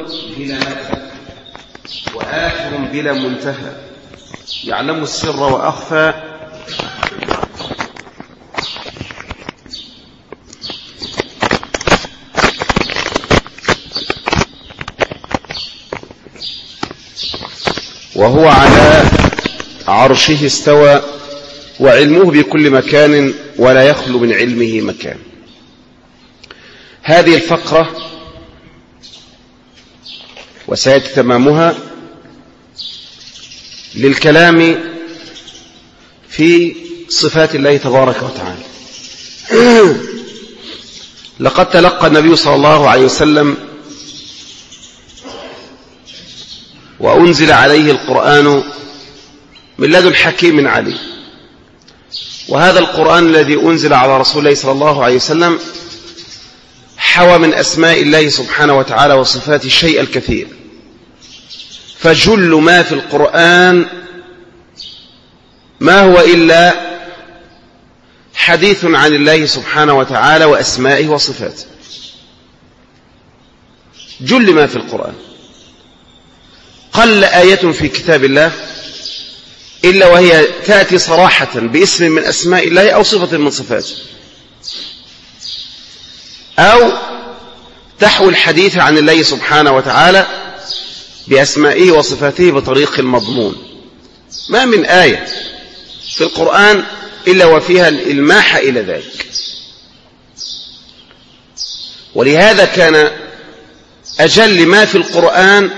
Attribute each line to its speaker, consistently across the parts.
Speaker 1: بلا مدى وآخر بلا منتهى يعلم السر وأخفى وهو على عرشه استوى وعلمه بكل مكان ولا يخلو من علمه مكان. هذه الفقرة وسيأتي تمامها للكلام في صفات الله تبارك وتعالى. لقد تلقى النبي صلى الله عليه وسلم وأنزل عليه القرآن من لدن حكيم عليم، وهذا القرآن الذي أنزل على رسول الله صلى الله عليه وسلم حوى من أسماء الله سبحانه وتعالى وصفاته الشيء الكثير، فجل ما في القرآن ما هو إلا حديث عن الله سبحانه وتعالى وأسمائه وصفاته. جل ما في القرآن، قل آية في كتاب الله إلا وهي تأتي صراحة باسم من أسماء الله أو صفة من صفاته، أو تحوي الحديث عن الله سبحانه وتعالى بأسمائه وصفاته بطريق المضمون. ما من آية في القرآن إلا وفيها الإلماح إلى ذلك. ولهذا كان أجل ما في القرآن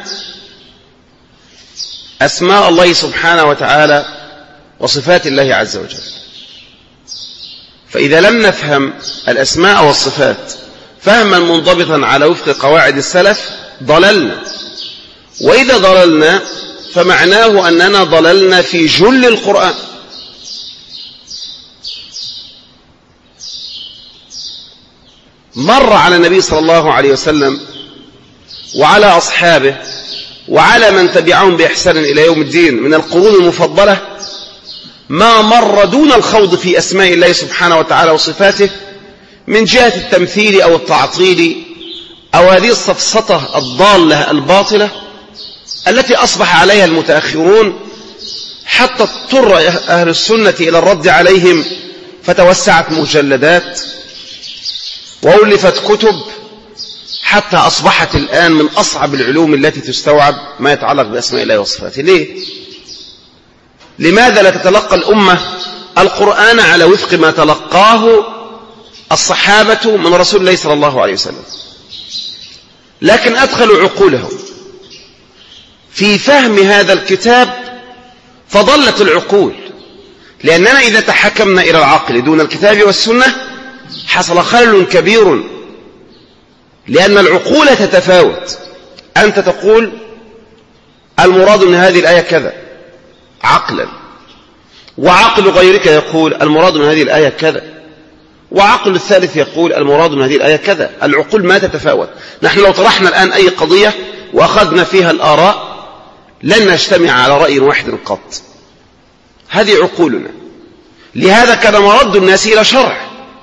Speaker 1: أسماء الله سبحانه وتعالى وصفات الله عز وجل. فإذا لم نفهم الأسماء والصفات فهما منضبطا على وفق قواعد السلف ضللنا، وإذا ضللنا فمعناه أننا ضللنا في جل القرآن. مر على النبي صلى الله عليه وسلم وعلى أصحابه وعلى من تبعهم بإحسان إلى يوم الدين من القرون المفضلة ما مر دون الخوض في أسماء الله سبحانه وتعالى وصفاته من جهة التمثيل أو التعطيل أو هذه السفسطة الضالة الباطلة التي أصبح عليها المتأخرون، حتى اضطر أهل السنة إلى الرد عليهم فتوسعت مجلدات وألفت كتب حتى أصبحت الآن من أصعب العلوم التي تستوعب ما يتعلق بأسماء الله وصفاته. ليه؟ لماذا لا تتلقى الأمة القرآن على وفق ما تلقاه الصحابة من رسول الله صلى الله عليه وسلم؟ لكن أدخلوا عقولهم في فهم هذا الكتاب فضلت العقول، لأننا إذا تحكمنا إلى العقل دون الكتاب والسنة حصل خلل كبير، لأن العقول تتفاوت. أنت تقول المراد من هذه الآية كذا عقلا، وعقل غيرك يقول المراد من هذه الآية كذا، وعقل الثالث يقول المراد من هذه الآية كذا. العقول ما تتفاوت. نحن لو طرحنا الآن أي قضية وأخذنا فيها الآراء لن نجتمع على رأي واحد قط. هذه عقولنا. لهذا كان مرد الناس إلى شرع،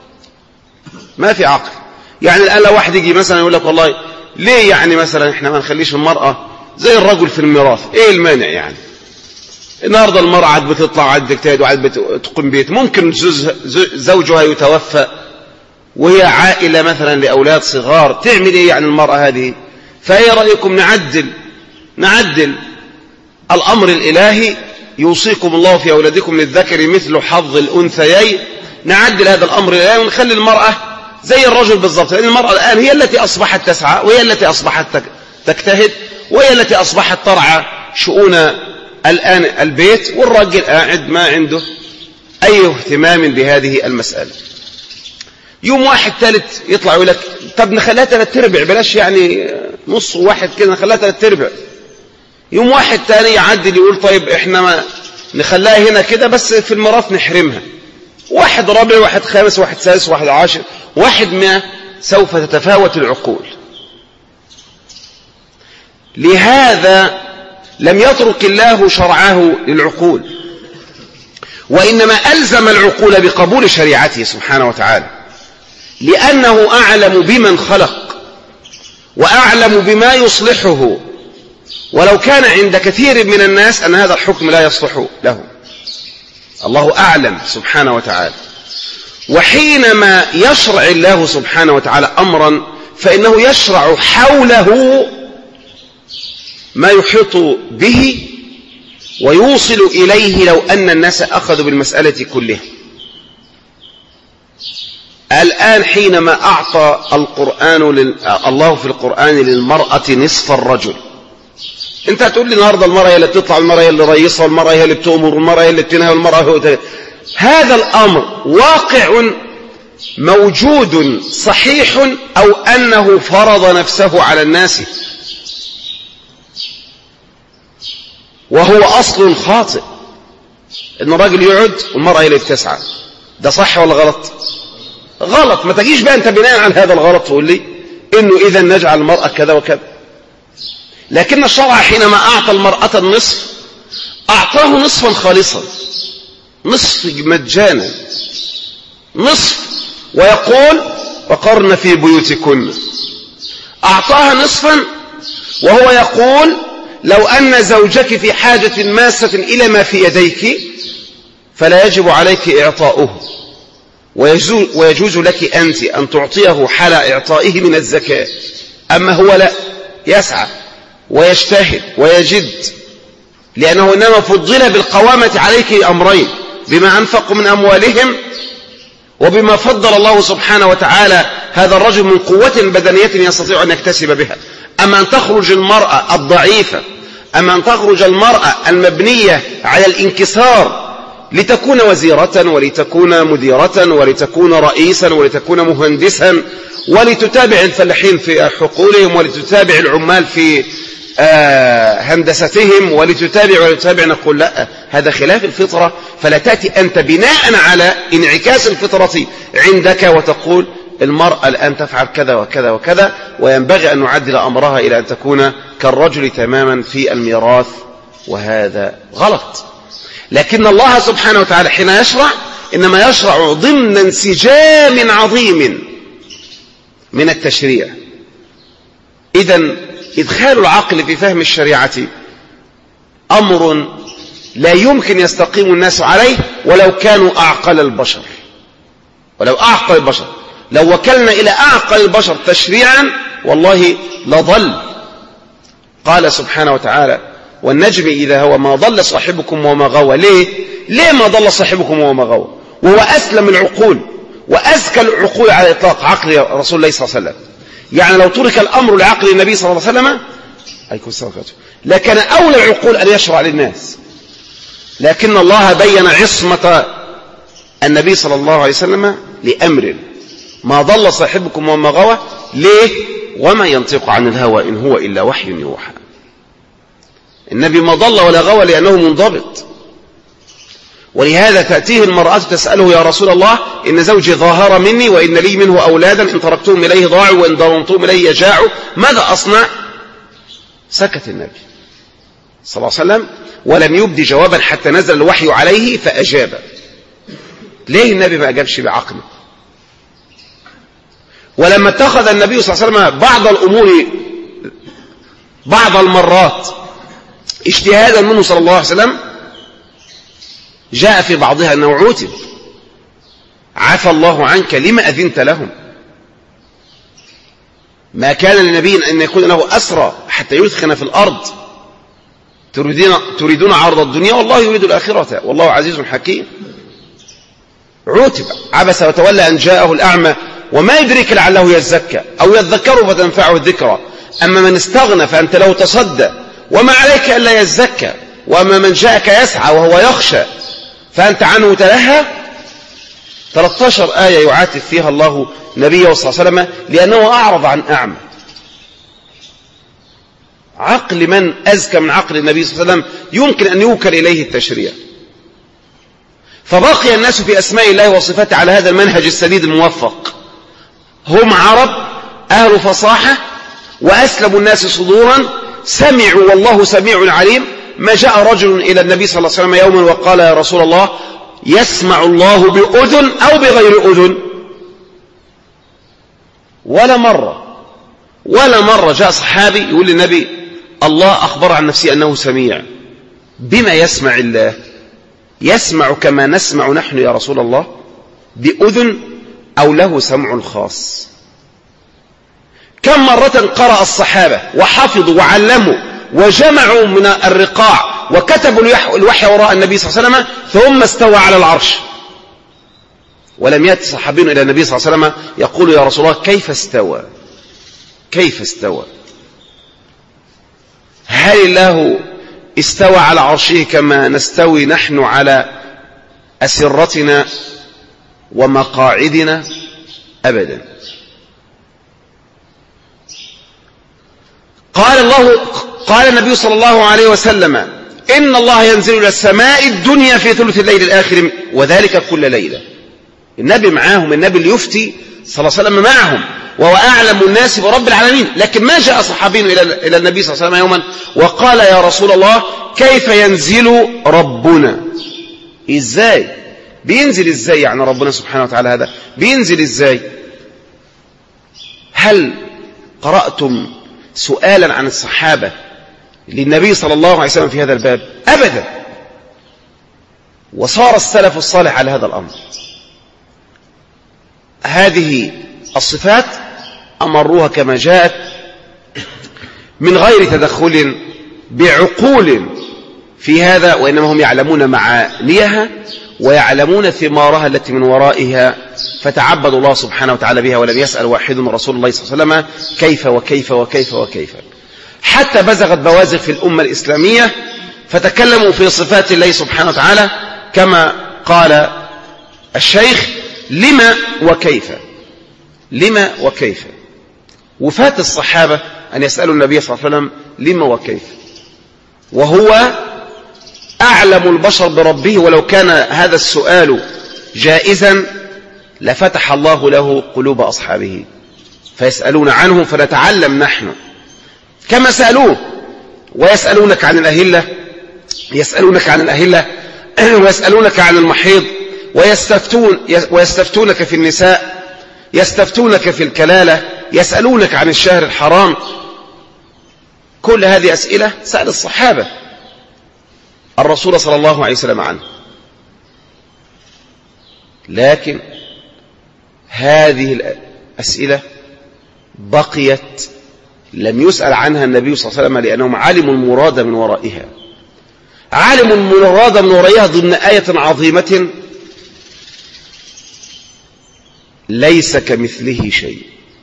Speaker 1: ما في عقل. يعني الآن لو واحد يجي مثلا يقول لك والله ليه يعني مثلا احنا ما نخليش المرأة زي الرجل في الميراث؟ ايه المانع يعني؟ النهارده المرأة عاد بتطلع عاد بتجتهد وعاد بتقوم بيت، ممكن زوجها يتوفى وهي عائلة مثلا لأولاد صغار، تعمل ايه يعني المرأة هذه؟ فايه رأيكم نعدل الأمر الإلهي يوصيكم الله في أولادكم للذكر مثل حظ الأنثيين، نعدل هذا الأمر الإلهي ونخلي المرأة زي الرجل بالضبط، لأن المرأة الآن هي التي أصبحت تسعى، وهي التي أصبحت تجتهد، وهي التي أصبحت ترعى شؤون الآن البيت، والرجل قاعد ما عنده أي اهتمام بهذه المسألة. يوم واحد ثالث يطلع يقول لك طب نخليها 3/4، بلاش يعني نص واحد كده، نخليها 3/4. يوم واحد ثاني يعدل يقول طيب احنا ما نخليها هنا كده بس في الميراث نحرمها. واحد رابع، واحد خامس، واحد سادس، واحد عاشر، واحد 100. سوف تتفاوت العقول. لهذا لم يترك الله شرعه للعقول، وإنما ألزم العقول بقبول شريعته سبحانه وتعالى، لأنه أعلم بمن خلق وأعلم بما يصلحه، ولو كان عند كثير من الناس أن هذا الحكم لا يصلح له. الله أعلم سبحانه وتعالى. وحينما يشرع الله سبحانه وتعالى أمرا فإنه يشرع حوله ما يحيط به ويوصل إليه لو أن الناس أخذوا بالمسألة كلها. الآن حينما أعطى الله في القرآن للمرأة نصف الرجل، أنت هتقول لي النهاردة المرأة هي اللي بتطلع، المرأة هي اللي رئيسة، والمرأة هي اللي بتؤمر، والمرأة هي اللي بتنهى، والمرأة هي هذا الأمر واقع موجود صحيح أو أنه فرض نفسه على الناس وهو أصل خاطئ، إن الراجل يقعد والمرأة هي اللي بتسعى؟ ده صح ولا غلط؟ غلط. ما تجيش بقى أنت بناء على هذا الغلط تقول لي إنه إذا نجعل المرأة كذا وكذا. لكن الشرع حينما أعطى المرأة النصف أعطاه نصفا خالصا، نصف مجانا، نصف، ويقول وقرن في بيوتكن. أعطاها نصفا وهو يقول لو أن زوجك في حاجة ماسة إلى ما في يديك فلا يجب عليك إعطاؤه، ويجوز لك أنت أن تعطيه حال إعطائه من الزكاة. أما هو لا، يسعى ويجتهد ويجد، لأنه إنما فضل بالقوامة عليك أمرين: بما أنفقوا من أموالهم، وبما فضل الله سبحانه وتعالى هذا الرجل من قوة بدنية يستطيع أن يكتسب بها. أما أن تخرج المرأة الضعيفة، أما أن تخرج المرأة المبنية على الانكسار لتكون وزيرة ولتكون مديرة ولتكون رئيسا ولتكون مهندسا ولتتابع الفلاحين في حقولهم ولتتابع العمال في هندستهم ولتتابع، نقول لا، هذا خلاف الفطرة. فلا تأتي أنت بناء على انعكاس الفطرة عندك وتقول المرأة الآن تفعل كذا وكذا وكذا، وينبغي أن نعدل أمرها إلى أن تكون كالرجل تماما في الميراث، وهذا غلط. لكن الله سبحانه وتعالى حين يشرع إنما يشرع ضمن انسجام عظيم من التشريع. إذن إدخال العقل في فهم الشريعة أمر لا يمكن يستقيم الناس عليه ولو كانوا أعقل البشر. لو وكلنا إلى أعقل البشر تشريعا والله لضل. قال سبحانه وتعالى: والنجم إذا هوى ما ضل صاحبكم وما غوى. ليه ما ضل صاحبكم وما غوى؟ وهو أسلم العقول وأزكى العقول على الإطلاق، عقل رسول الله صلى الله عليه وسلم. يعني لو ترك الأمر لعقل النبي صلى الله عليه وسلم لكان أولى العقول أن يشرع للناس، لكن الله بين عصمة النبي صلى الله عليه وسلم لأمر: ما ضل صاحبكم وما غوى. ليه؟ وما ينطق عن الهوى إن هو إلا وحي يوحى. النبي ما ضل ولا غوى لأنه منضبط. ولهذا تأتيه المرأة تسأله: يا رسول الله، إن زوجي ظاهر مني وإن لي منه أولادا، إن تركتهم إليه ضاعوا وإن ضممتهم إليه يجاعوا، ماذا أصنع؟ سكت النبي صلى الله عليه وسلم ولم يبدي جوابا حتى نزل الوحي عليه فأجاب. ليه النبي ما أجابش بعقله؟ ولما اتخذ النبي صلى الله عليه وسلم بعض الأمور بعض المرات اجتهادا منه صلى الله عليه وسلم، جاء في بعضها أنه عوتب: عفى الله عنك لما أذنت لهم. ما كان لنبي أن يكون له أسرى حتى يثخن في الأرض، تريدون عرض الدنيا والله يريد الآخرة والله عزيز حكيم. عوتب: عبس وتولى أن جاءه الأعمى وما يدرك لعله يزكى أو يذكر فتنفعه الذكرى. أما من استغنى فأنت له تصدى وما عليك ألا يزكى، وأما من جاءك يسعى وهو يخشى فأنت عنه تلهى. 13 آية يعاتب فيها الله نبيه صلى الله عليه وسلم لأنه أعرض عن أعمى. عقل من أزكى من عقل النبي صلى الله عليه وسلم يمكن أن يوكل إليه التشريع. فبقي الناس في أسماء الله وصفاته على هذا المنهج السديد الموفق. هم عرب أهل فصاحة وأسلموا الناس صدورا، سمعوا والله سميع عليم. ما جاء رجل إلى النبي صلى الله عليه وسلم يوما وقال: يا رسول الله، يسمع الله بأذن أو بغير أذن؟ ولا مرة. ولا مرة جاء صحابي يقول للنبي الله أخبر عن نفسه أنه سميع. بما يسمع الله؟ يسمع كما نسمع نحن يا رسول الله، بأذن أو له سمع خاص؟ كم مرة قرأ الصحابة وحفظوا وعلموا وجمعوا من الرقاع وكتبوا الوحي وراء النبي صلى الله عليه وسلم ثم استوى على العرش، ولم يأتي صحابي إلى النبي صلى الله عليه وسلم يقول يا رسول الله كيف استوى؟ كيف استوى؟ هل الله استوى على عرشه كما نستوي نحن على أسرتنا ومقاعدنا؟ أبدا. قال النبي صلى الله عليه وسلم إن الله ينزل إلى السماء الدنيا في ثلث الليل الآخر وذلك كل ليلة. النبي معاهم، النبي اللي يفتي صلى الله عليه وسلم معهم، وهو أعلم الناس برب العالمين. لكن ما جاء صحابي إلى النبي صلى الله عليه وسلم يوما وقال يا رسول الله كيف ينزل ربنا؟ إزاي بينزل؟ إزاي يعني ربنا سبحانه وتعالى هذا بينزل إزاي؟ هل قرأتم سؤالا عن الصحابة للنبي صلى الله عليه وسلم في هذا الباب؟ أبدا. وصار السلف الصالح على هذا الأمر. هذه الصفات أمروها كما جاءت من غير تدخل بعقول في هذا، وإنما هم يعلمون معانيها ويعلمون ثمارها التي من ورائها، فتعبدوا الله سبحانه وتعالى بها، ولم يسأل واحد رسول الله صلى الله عليه وسلم كيف وكيف وكيف وكيف، حتى بزغت بوازغ في الأمة الإسلامية فتكلموا في صفات الله سبحانه وتعالى كما قال الشيخ لما وكيف، لما وكيف. وفات الصحابة أن يسألوا النبي صلى الله عليه وسلم لما وكيف، وهو أعلم البشر بربه، ولو كان هذا السؤال جائزا لفتح الله له قلوب أصحابه فيسألون عنه فنتعلم نحن كما سألوه. ويسألونك عن الأهلة، يسألونك عن الأهلة ويسألونك عن المحيض، ويستفتونك في النساء، يستفتونك في الكلالة، يسألونك عن الشهر الحرام. كل هذه أسئلة سأل الصحابة الرسول صلى الله عليه وسلم عنه. لكن هذه الأسئلة بقيت لم يسأل عنها النبي صلى الله عليه وسلم، لأنهم علموا المراد من ورائها، علموا المراد من ورائها ضمن آية عظيمة ليس كمثله شيء.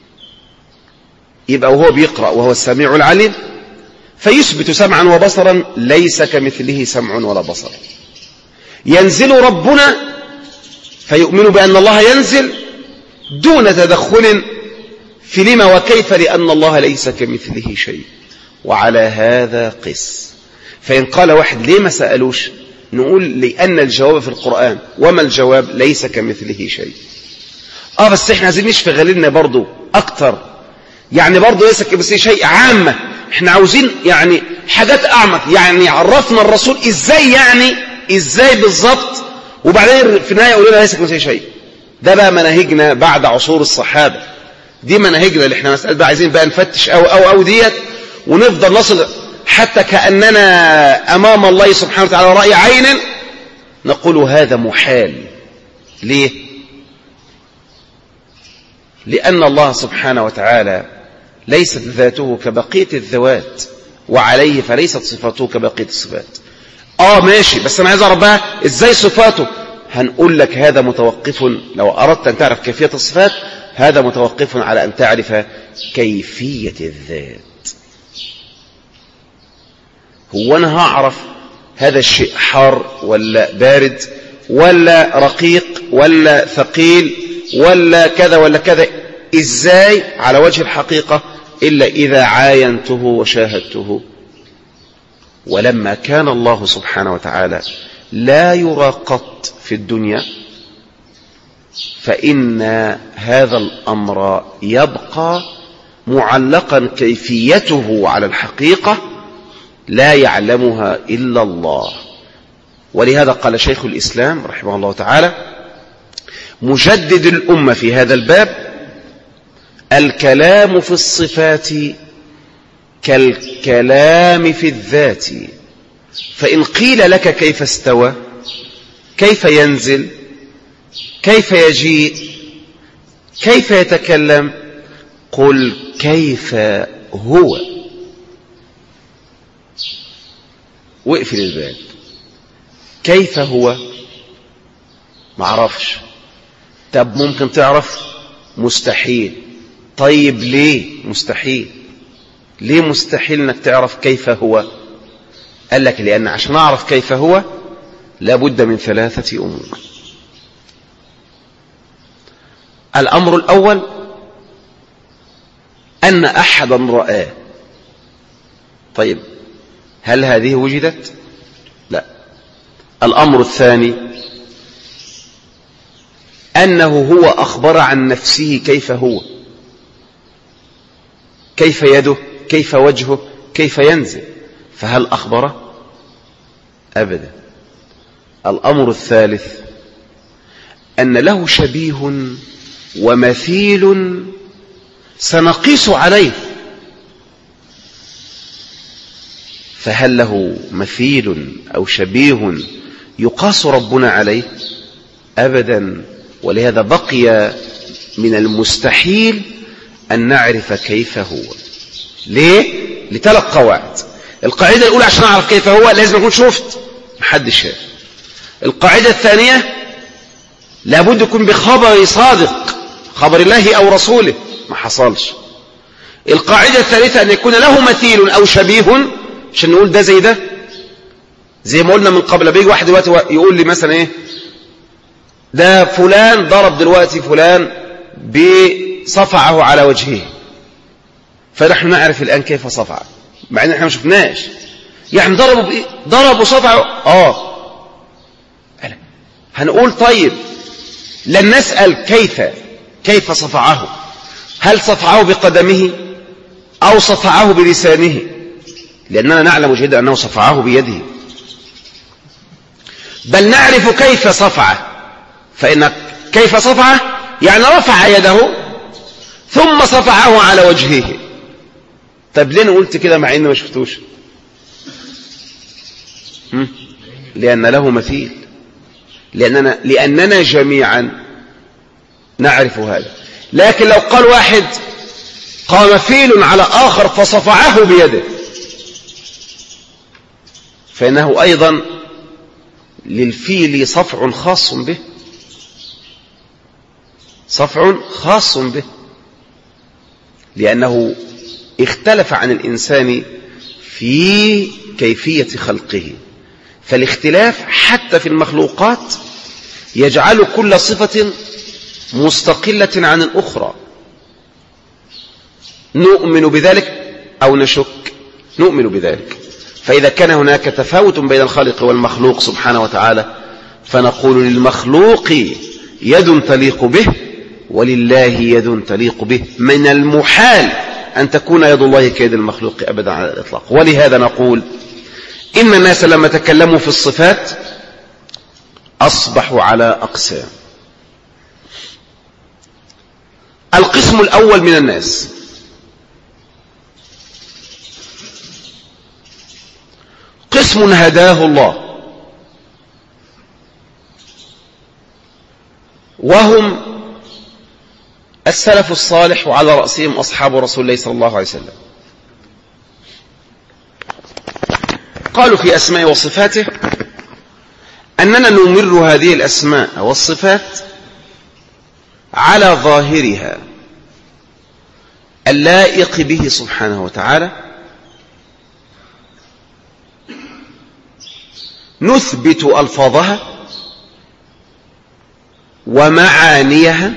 Speaker 1: يبقى وهو بيقرأ وهو السميع العليم فيثبت سمعا وبصرا ليس كمثله سمع ولا بصر. ينزل ربنا فيؤمن بأن الله ينزل دون تدخل في لما وكيف، لأن الله ليس كمثله شيء. وعلى هذا قس. فإن قال واحد ليه ما سألوش، نقول لأن الجواب في القرآن. وما الجواب؟ ليس كمثله شيء. بس احنا عايزين نشفي لنا برضو أكتر، يعني برضو ليس كمثله شيء عامة، احنا عاوزين يعني حاجات أعمق، يعني عرفنا الرسول إزاي، يعني إزاي بالضبط، وبعدين في النهاية يقول لنا ليس كمثله شيء. ده بقى مناهجنا بعد عصور الصحابة، دي مناهجنا اللي احنا مسألة بقى عايزين بقى نفتش أو ديت، ونفضل نصل حتى كأننا أمام الله سبحانه وتعالى رأي عين نقول هذا محال. ليه؟ لأن الله سبحانه وتعالى ليست ذاته كبقية الذوات، وعليه فليست صفاته كبقية الصفات. ماشي، بس أنا عايز أعرف بقى إزاي صفاته. هنقول لك هذا متوقف، لو أردت أن تعرف كيفية الصفات هذا متوقف على أن تعرف كيفية الذات. هو أنا هعرف هذا الشيء حار ولا بارد ولا رقيق ولا ثقيل ولا كذا ولا كذا إزاي على وجه الحقيقة إلا إذا عاينته وشاهدته. ولما كان الله سبحانه وتعالى لا يرى قط في الدنيا، فإن هذا الأمر يبقى معلقا كيفيته على الحقيقة لا يعلمها إلا الله. ولهذا قال شيخ الإسلام رحمه الله تعالى مجدد الأمة في هذا الباب الكلام في الصفات كالكلام في الذات، فإن قيل لك كيف استوى، كيف ينزل، كيف يجيء، كيف يتكلم، قل كيف هو. واقفل الباب. كيف هو؟ معرفش. طب ممكن تعرف؟ مستحيل. طيب ليه مستحيل؟ ليه مستحيل انك تعرف كيف هو؟ قال لك لأن عشان أعرف كيف هو لابد من 3 أمور. الأمر الأول أن أحدا رآه. طيب هل هذه وجدت؟ لا. الأمر الثاني أنه هو أخبر عن نفسه كيف هو، كيف يده، كيف وجهه، كيف ينزل، فهل أخبره؟ أبدا. الأمر الثالث أن له شبيه ومثيل سنقيس عليه، فهل له مثيل أو شبيه يقاس ربنا عليه؟ أبدا. ولهذا بقي من المستحيل أن نعرف كيف هو. ليه؟ ل3 قواعد. القاعدة الأولى عشان أعرف كيف هو لازم أكون شفت، محدش شاف. القاعدة الثانية لابد يكون بخبر صادق، خبر الله أو رسوله، ما حصلش. القاعدة الثالثة أن يكون له مثيل أو شبيه، عشان نقول ده زي ده. زي ما قلنا من قبل، بيجي واحد دلوقتي يقول لي مثلا ايه، ده فلان ضرب دلوقتي فلان بصفعه على وجهه، فنحن نعرف الآن كيف صفعه مع ان احنا ما شفناش. يعني ضربوا بايه؟ ضربوا صفعه. هنقول طيب لن نسأل كيف صفعه، هل صفعه بقدمه أو صفعه بلسانه، لأننا نعلم جيدا أنه صفعه بيده، بل نعرف كيف صفعه. فإن كيف صفعه يعني رفع يده ثم صفعه على وجهه. طب ليه قلت كده مع إني ما شفتوش؟ لأن له مثيل، لأننا جميعا نعرف هذا. لكن لو قال واحد قام فيل على آخر فصفعه بيده، فإنه أيضا للفيل صفع خاص به، صفع خاص به، لأنه اختلف عن الإنسان في كيفية خلقه. فالاختلاف حتى في المخلوقات يجعل كل صفة مستقلة عن الأخرى. نؤمن بذلك أو نشك؟ نؤمن بذلك. فإذا كان هناك تفاوت بين الخالق والمخلوق سبحانه وتعالى، فنقول للمخلوق يد تليق به ولله يد تليق به. من المحال أن تكون يد الله كيد المخلوق أبدا على الإطلاق. ولهذا نقول إن الناس لما تكلموا في الصفات أصبحوا على أقسام. القسم الأول من الناس قسم هداه الله، وهم السلف الصالح وعلى رأسهم أصحاب رسول الله صلى الله عليه وسلم. قالوا في أسماء وصفاته أننا نمر هذه الأسماء والصفات على ظاهرها اللائق به سبحانه وتعالى، نثبت ألفاظها ومعانيها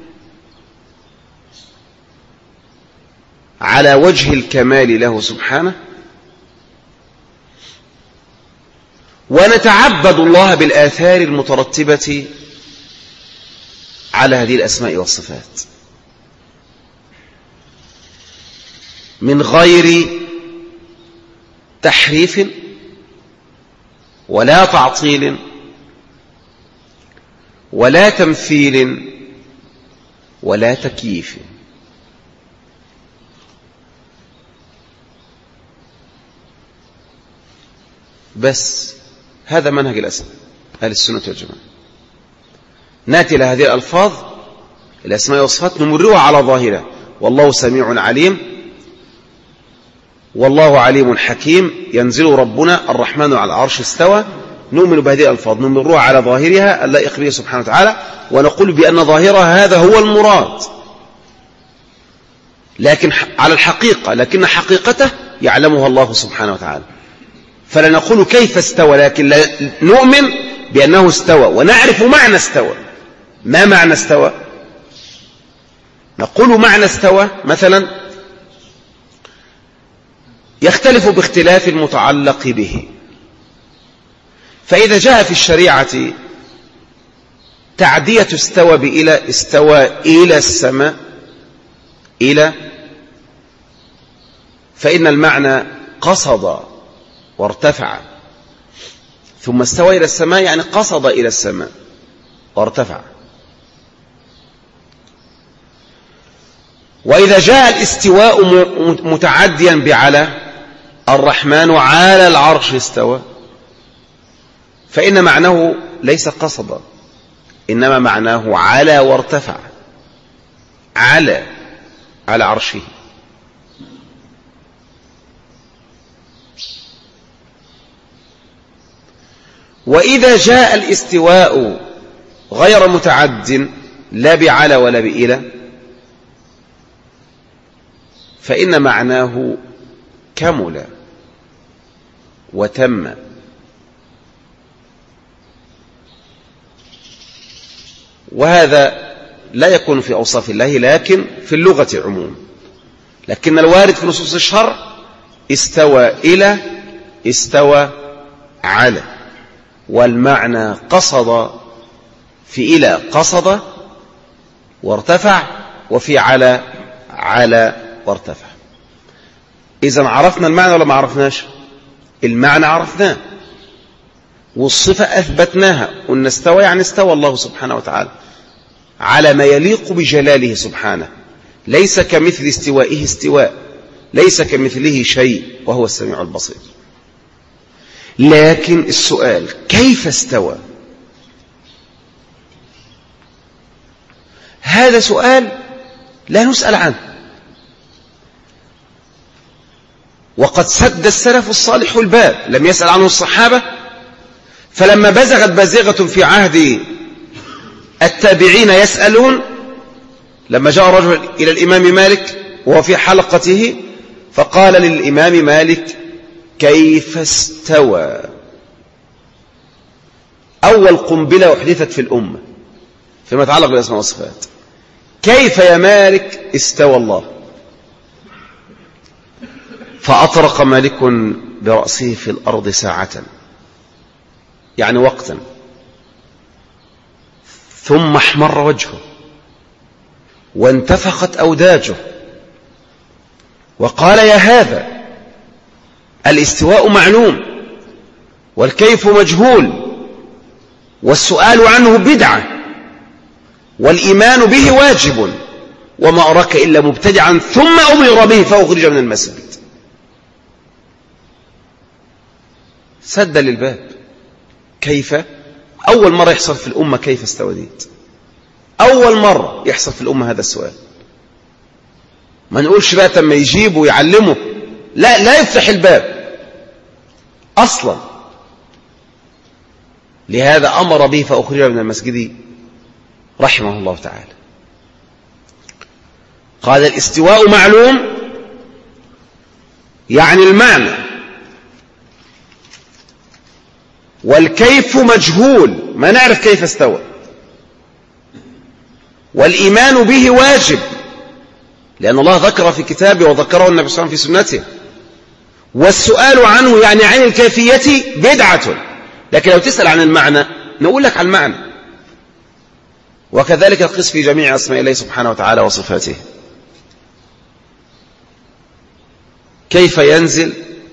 Speaker 1: على وجه الكمال له سبحانه، ونتعبد الله بالآثار المترتبة على هذه الأسماء والصفات من غير تحريف ولا تعطيل ولا تمثيل ولا تكييف. بس هذا منهج أهل السنة والجماعة. نأتي إلى هذه الألفاظ الأسماء والصفات نمرها على ظاهرها، والله سميع عليم، والله عليم حكيم، ينزل ربنا الرحمن على العرش استوى، نؤمن بهذه الألفاظ نمرها على ظاهرها اللائق به سبحانه وتعالى، ونقول بأن ظاهرها هذا هو المراد، لكن على الحقيقة، لكن حقيقته يعلمها الله سبحانه وتعالى. فلا نقول كيف استوى، لكن نؤمن بأنه استوى ونعرف معنى استوى. ما معنى استوى؟ نقول معنى استوى مثلا يختلف باختلاف المتعلق به. فإذا جاء في الشريعة تعدية استوى بإلى، استوى إلى السماء، إلى، فإن المعنى قصد وارتفع، ثم استوى إلى السماء يعني قصد إلى السماء وارتفع. وإذا جاء الاستواء متعديا بعلى، الرحمن على العرش استوى، فإن معناه ليس قصدا، إنما معناه على وارتفع، على عرشه. وإذا جاء الاستواء غير متعد لا بعلى ولا بإلى، فإن معناه كمل وتم. وهذا لا يكون في أوصاف الله لكن في اللغة عموما، لكن الوارد في نصوص الشرع استوى إلى، استوى على، والمعنى قصد، في إلى قصد وارتفع، وفي على على وارتفع. إذن عرفنا المعنى ولا ما عرفناش؟ المعنى عرفناه، والصفة أثبتناها، قلنا استوى يعني استوى الله سبحانه وتعالى على ما يليق بجلاله سبحانه، ليس كمثل استوائه استواء، ليس كمثله شيء، وهو السميع البصير. لكن السؤال كيف استوى؟ هذا سؤال لا نسأل عنه، وقد سد السلف الصالح الباب، لم يسأل عنه الصحابة. فلما بزغت بازغة في عهد التابعين يسألون، لما جاء رجل إلى الإمام مالك وهو في حلقته فقال للإمام مالك كيف استوى؟ أول قنبلة أحدثت في الأمة فيما يتعلق بالأسماء والصفات. كيف يا مالك استوى الله؟ فأطرق مالك برأسه في الأرض ساعة، يعني وقتا، ثم احمر وجهه وانتفخت أوداجه وقال يا هذا الاستواء معلوم والكيف مجهول والسؤال عنه بدعة والإيمان به واجب وما أراك إلا مبتدعا، ثم أمر به فأخرج من المسجد. سد للباب. كيف؟ أول مرة يحصل في الأمة كيف استوديت، أول مرة يحصل في الأمة هذا السؤال. ما نقولش بقى تم يجيبه ويعلمه، لا يفتح الباب أصلا. لهذا أمر به فأخرج من المسجد رحمه الله تعالى. قال الاستواء معلوم يعني المعنى، والكيف مجهول ما نعرف كيف استوى، والإيمان به واجب لأن الله ذكر في كتابه وذكره النبي صلى الله عليه وسلم في سنته، والسؤال عنه يعني عن الكيفية بدعة. لكن لو تسأل عن المعنى نقول لك عن المعنى. وكذلك القس في جميع أسماء الله سبحانه وتعالى وصفاته. كيف ينزل؟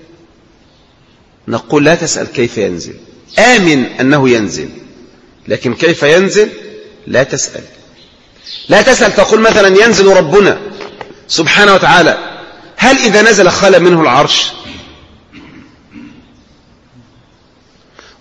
Speaker 1: نقول لا تسأل كيف ينزل، آمن أنه ينزل، لكن كيف ينزل لا تسأل. لا تسأل تقول مثلا ينزل ربنا سبحانه وتعالى، هل إذا نزل خلى منه العرش؟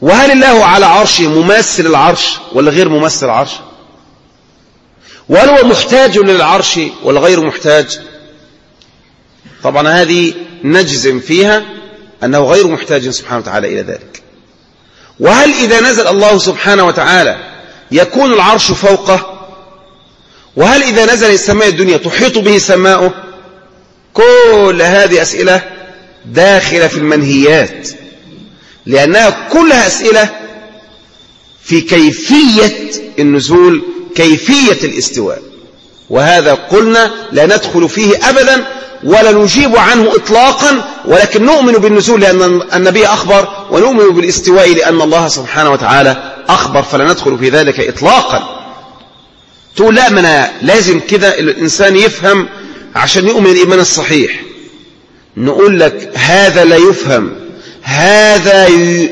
Speaker 1: وهل الله على عرشه ممثل العرش ولا غير ممثل العرش؟ وهل هو محتاج للعرش ولا غير محتاج؟ طبعا هذه نجزم فيها أنه غير محتاج سبحانه وتعالى إلى ذلك. وهل إذا نزل الله سبحانه وتعالى يكون العرش فوقه؟ وهل إذا نزل السماء الدنيا تحيط به سماؤه؟ كل هذه أسئلة داخلة في المنهيات، لأنها كلها أسئلة في كيفية النزول، كيفية الاستواء، وهذا قلنا لا ندخل فيه أبدا ولا نجيب عنه إطلاقا، ولكن نؤمن بالنزول لأن النبي أخبر، ونؤمن بالاستواء لأن الله سبحانه وتعالى أخبر، فلا ندخل في ذلك إطلاقا. تقول لا، منا لازم كده الإنسان يفهم عشان يؤمن الإيمان الصحيح. نقول لك هذا لا يفهم، هذا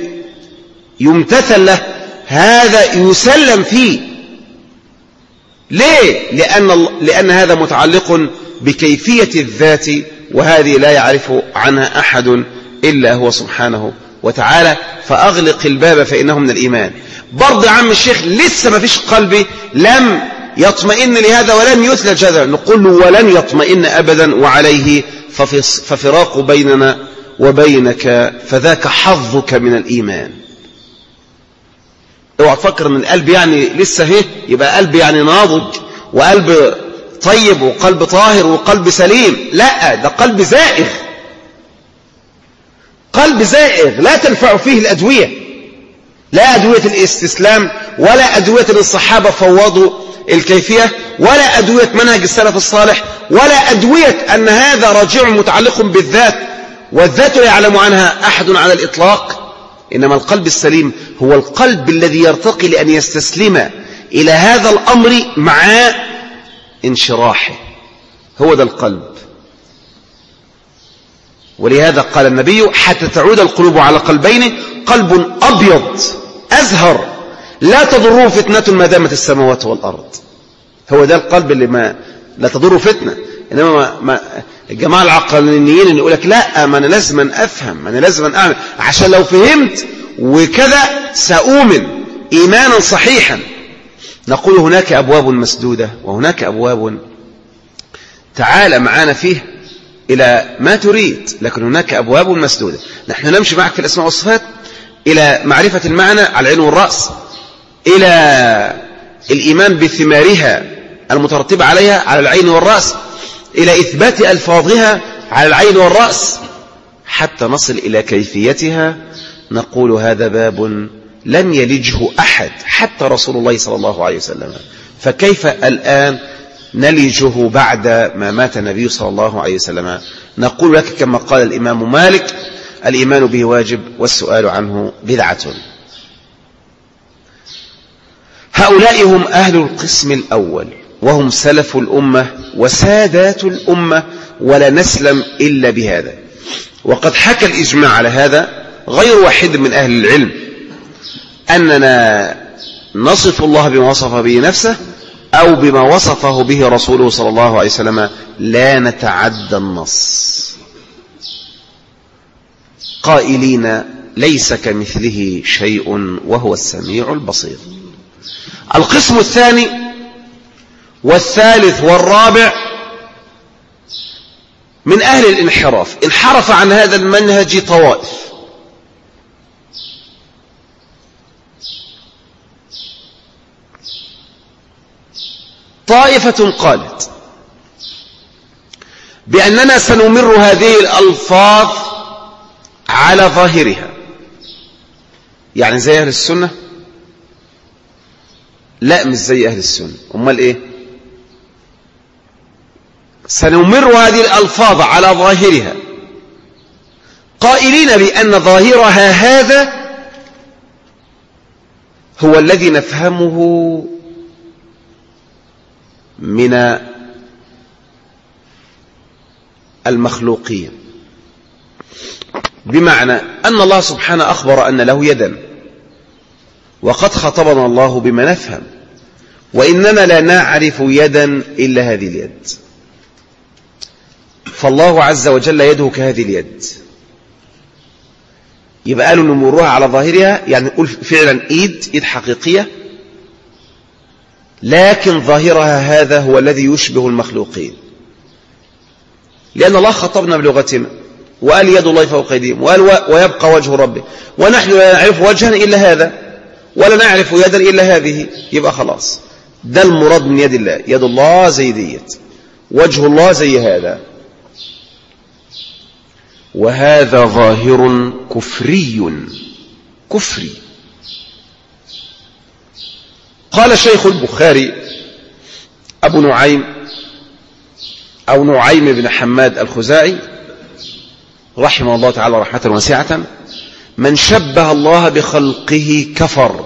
Speaker 1: يمتثل له، هذا يسلم فيه. ليه؟ لأن هذا متعلق بكيفية الذات، وهذه لا يعرف عنها أحد إلا هو سبحانه وتعالى. فأغلق الباب فإنه من الإيمان. برضه يا عم الشيخ لسه ما فيش قلبي لم يطمئن لهذا ولن يثلج هذا. نقول له ولن يطمئن أبدا، وعليه ففراق بيننا وبينك فذاك حظك من الإيمان. اوعى تفكر ان القلب يعني لسه هي يبقى قلب يعني ناضج وقلب طيب وقلب طاهر وقلب سليم. لا، ده قلب زائغ، قلب زائغ لا تنفع فيه الأدوية، لا أدوية الاستسلام ولا أدوية الصحابة فوضوا الكيفية، ولا أدوية منهج السلف الصالح، ولا أدوية أن هذا راجع متعلق بالذات والذات لا يعلم عنها أحد على الإطلاق. إنما القلب السليم هو القلب الذي يرتقي لأن يستسلم إلى هذا الأمر مع انشراحه، هو ده القلب. ولهذا قال النبي حتى تعود القلوب على قلبين، قلب أبيض أزهر لا تضره فتنة ما دامت السماوات والأرض. هو ده القلب اللي ما لا تضره فتنة. إنما الجماعة العقلانيين اللي يقول لك لا، ما أنا لازم أفهم، ما أنا لازم أعمل عشان لو فهمت وكذا سأؤمن إيمانا صحيحا. نقول هناك أبواب مسدودة وهناك أبواب تعال معانا فيه إلى ما تريد، لكن هناك أبواب مسدودة. نحن نمشي معك في الأسماء والصفات إلى معرفة المعنى على العين والرأس، إلى الإيمان بثمارها المترتبة عليها على العين والرأس، إلى إثبات ألفاظها على العين والرأس، حتى نصل إلى كيفيتها. نقول هذا باب لم يلجه أحد حتى رسول الله صلى الله عليه وسلم، فكيف الآن نلجه بعد ما مات النبي صلى الله عليه وسلم؟ نقول لك كما قال الإمام مالك: الإيمان به واجب والسؤال عنه بدعة. هؤلاء هم أهل القسم الأول، وهم سلف الأمة وسادات الأمة، ولا نسلم إلا بهذا. وقد حكى الإجماع على هذا غير واحد من أهل العلم، أننا نصف الله بما وصف به نفسه أو بما وصفه به رسوله صلى الله عليه وسلم، لا نتعدى النص، قائلين ليس كمثله شيء وهو السميع البصير. القسم الثاني والثالث والرابع من أهل الانحراف، انحرف عن هذا المنهج طوائف. طائفة قالت بأننا سنمر هذه الألفاظ على ظاهرها، يعني زي أهل السنة؟ لا، مش زي أهل السنة. أمال إيه؟ سنمر هذه الألفاظ على ظاهرها، قائلين بأن ظاهرها هذا هو الذي نفهمه من المخلوقين، بمعنى أن الله سبحانه أخبر أن له يدا، وقد خطبنا الله بما نفهم، وإننا لا نعرف يدا إلا هذه اليد، فالله عز وجل يده كهذه اليد. يبقى قالوا نمرها على ظاهرها، يعني نقول فعلا ايد حقيقية، لكن ظاهرها هذا هو الذي يشبه المخلوقين، لأن الله خطبنا بلغتنا وقال يد الله فوق أيديهم، وقال ويبقى وجه ربه، ونحن لا نعرف وجها إلا هذا ولا نعرف يدا إلا هذه، يبقى خلاص ده المراد من يد الله، يد الله زي ديت، وجه الله زي هذا، وهذا ظاهر كفري. قال الشيخ البخاري أبو نعيم أو نعيم بن حماد الخزاعي رحمه الله تعالى رحمة واسعة: من شبه الله بخلقه كفر.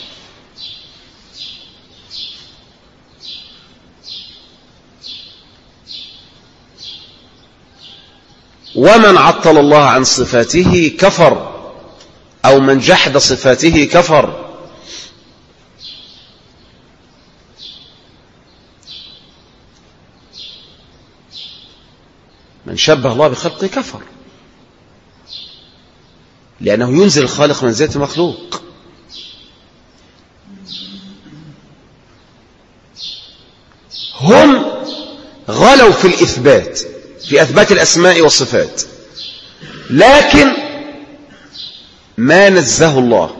Speaker 1: ومن عطل الله عن صفاته كفر، أو من جحد صفاته كفر. من شبه الله بخلقه كفر، لأنه ينزل الخالق من ذات المخلوق. هم غلوا في الإثبات، في أثبات الأسماء والصفات، لكن ما نزه الله.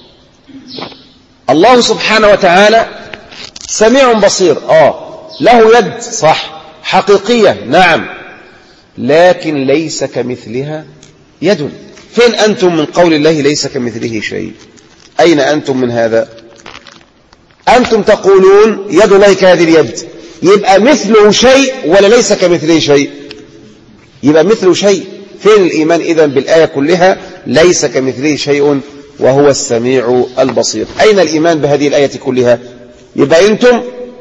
Speaker 1: الله سبحانه وتعالى سميع بصير، له يد صح، حقيقية نعم، لكن ليس كمثلها يد. فين أنتم من قول الله ليس كمثله شيء؟ أين أنتم من هذا؟ أنتم تقولون يد الله كهذه اليد، يبقى مثله شيء ولا ليس كمثله شيء؟ يبقى مثله شيء. فين الإيمان إذن بالآية كلها ليس كمثله شيء وهو السميع البصير؟ أين الإيمان بهذه الآية كلها؟ يبقى أنتم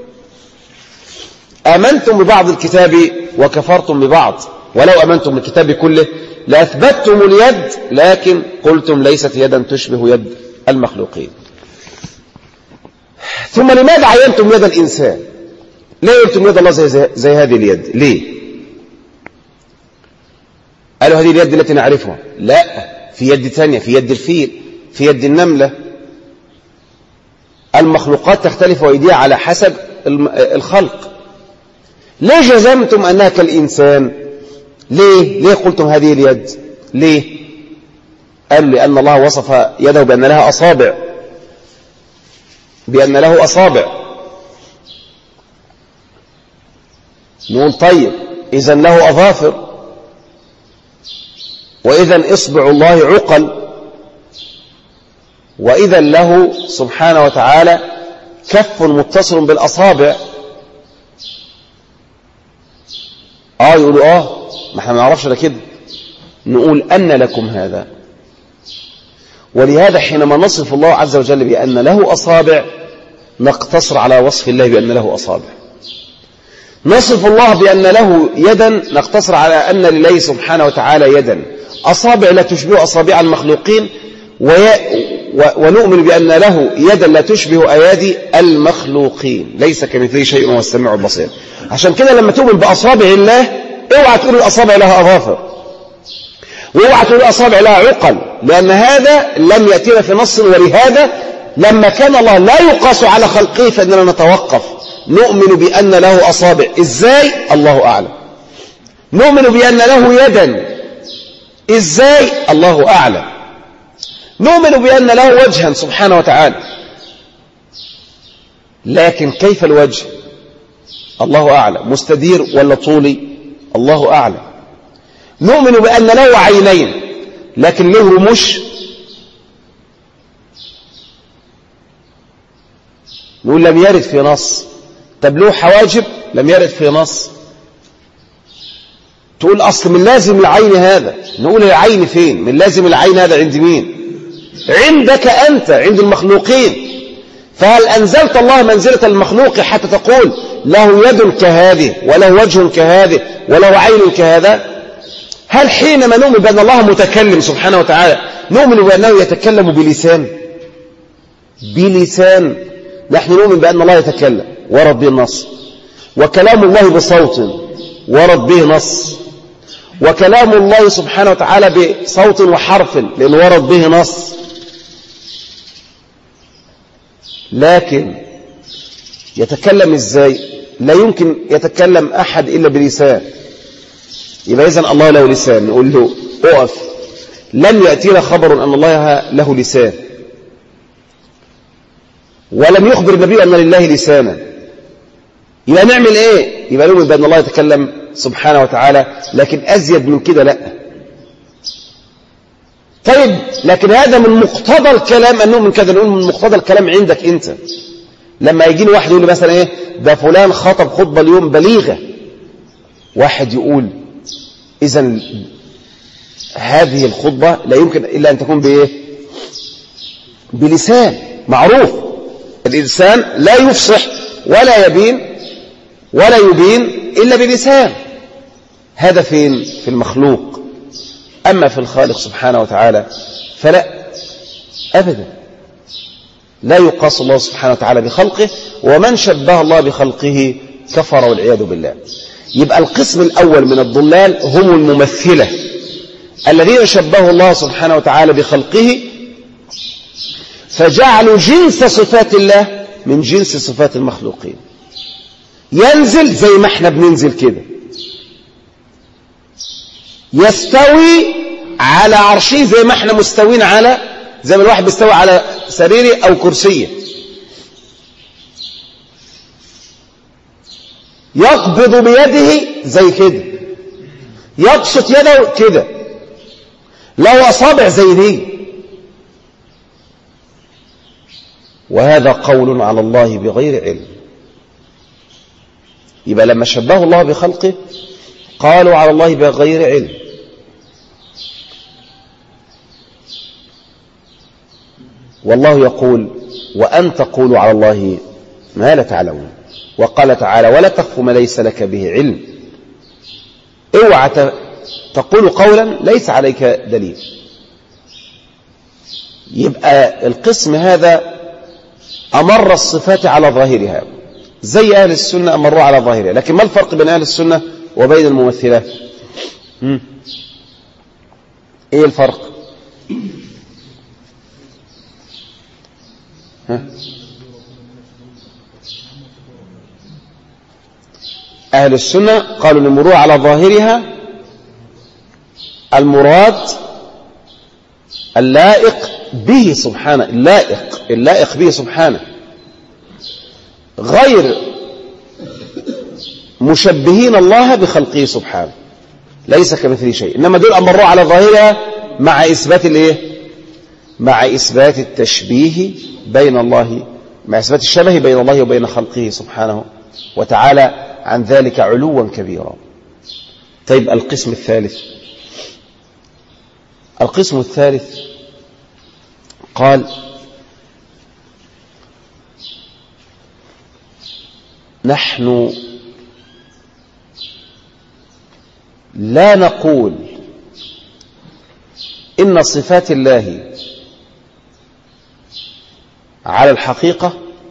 Speaker 1: آمنتم ببعض الكتاب وكفرتم ببعض، ولو آمنتم بالكتاب كله لأثبتتم اليد، لكن قلتم ليست يدا تشبه يد المخلوقين. ثم لماذا عينتم يد الإنسان؟ ليه قلتم يد الله زي هذه اليد؟ ليه؟ قالوا هذه اليد التي نعرفها، لا، في يد ثانية، في يد الفيل، في يد النملة. المخلوقات تختلف وأيديها على حسب الخلق. ليه جزمتم أنها كالإنسان؟ ليه قلتم هذه اليد؟ ليه؟ قالوا لأن الله وصف يده بأن لها أصابع، بأن له أصابع. نقول طيب إذن له أظافر، وإذن إصبع الله عقل، وإذن له سبحانه وتعالى كف متصل بالأصابع. يقولوا ما احنا ما نعرفش ده كده. نقول أن لكم هذا. ولهذا حينما نصف الله عز وجل بأن له أصابع نقتصر على وصف الله بأن له أصابع. نصف الله بأن له يدا نقتصر على أن لله سبحانه وتعالى يدا، أصابع لا تشبه أصابع المخلوقين، ونؤمن بأن له يدا لا تشبه أيادي المخلوقين، ليس كمثله شيء وهو السميع البصير. عشان كده لما تؤمن بأصابع الله اوعى تقول الأصابع لها أظافر، واوعى تقول الأصابع لها عقل، لأن هذا لم يأتينا في نص. ولهذا لما كان الله لا يقاس على خلقه فإننا نتوقف، نؤمن بأن له أصابع. إزاي؟ الله أعلم. نؤمن بأن له يدا، إزاي؟ الله أعلم. نؤمن بأن له وجها سبحانه وتعالى، لكن كيف الوجه؟ الله أعلم. مستدير ولا طولي؟ الله أعلم. نؤمن بأن له عينين، لكن له رموش؟ نقول لم يرد في نص. طب له حواجب؟ لم يرد في نص. تقول أصل من لازم العين هذا، نقول العين فين؟ من لازم العين هذا عند مين؟ عندك أنت، عند المخلوقين. فهل أنزلت الله منزلة المخلوق حتى تقول له يد كهذه وله وجه كهذه وله عين كهذا؟ هل حينما نؤمن بأن الله متكلم سبحانه وتعالى نؤمن بأنه يتكلم بلسان؟ بلسان. نحن نؤمن بأن الله يتكلم ورد به النص، وكلام الله بصوت ورد به نص،
Speaker 2: وكلام الله سبحانه وتعالى بصوت وحرف لأنه ورد به نص، لكن يتكلم ازاي؟ لا يمكن يتكلم أحد إلا بلسان. يبقى إذن الله له لسان، نقول له اقف، لم يأتينا خبر أن الله له لسان، ولم يخبر النبي أن لله لسانا. يبقى نعمل ايه؟ يبقى نؤمن بأن الله يتكلم سبحانه وتعالى، لكن أزيد من كده لا. طيب لكن هذا من مقتضى الكلام أن نؤمن كذا، نقول من مقتضى الكلام عندك أنت. لما يجيني واحد يقول لي مثلا ايه ده فلان خطب خطبة اليوم بليغة، واحد يقول إذن هذه الخطبة لا يمكن إلا أن تكون بإيه؟ بلسان معروف. الإنسان لا يفصح ولا يبين ولا يبين إلا بلسان. هذا فين؟ في المخلوق. أما في الخالق سبحانه وتعالى فلا أبدا، لا يقاس الله سبحانه وتعالى بخلقه، ومن شبه الله بخلقه كفر والعياذ بالله. يبقى القسم الأول من الضلال هم الممثلة الذين شبهوا الله سبحانه وتعالى بخلقه، فجعلوا جنس صفات الله من جنس صفات المخلوقين. ينزل زي ما احنا بننزل كده، يستوي على عرشه زي ما احنا مستوين على، زي ما الواحد بيستوي على سريره أو كرسيه. يقبض بيده زي كده، يبسط يده كده، له أصابع زي دي. وهذا قول على الله بغير علم. يبقى لما شبهوا الله بخلقه قالوا على الله بغير علم. والله يقول وأن تقولوا على الله ما لا تعلمون. وقال تعالى ولا تخف ما ليس لك به علم. اوعى تقول قولا ليس عليك دليل. يبقى القسم هذا أمر الصفات على ظاهرها زي أهل السنة أمروا على ظاهرها. لكن ما الفرق بين أهل السنة وبين الممثلة؟ إيه الفرق؟ أهل السنة قالوا المروءة على ظاهرها المراد اللائق به سبحانه، اللائق به سبحانه، غير مشبهين الله بخلقه سبحانه، ليس كمثله شيء. إنما دول أمروا على ظاهرها مع إثبات الإيه؟ مع إثبات التشبيه بين الله، مع إثبات الشبه بين الله وبين خلقه سبحانه وتعالى، عن ذلك علوا كبيرا. طيب القسم الثالث، القسم الثالث قال نحن لا نقول إن صفات الله على الحقيقة،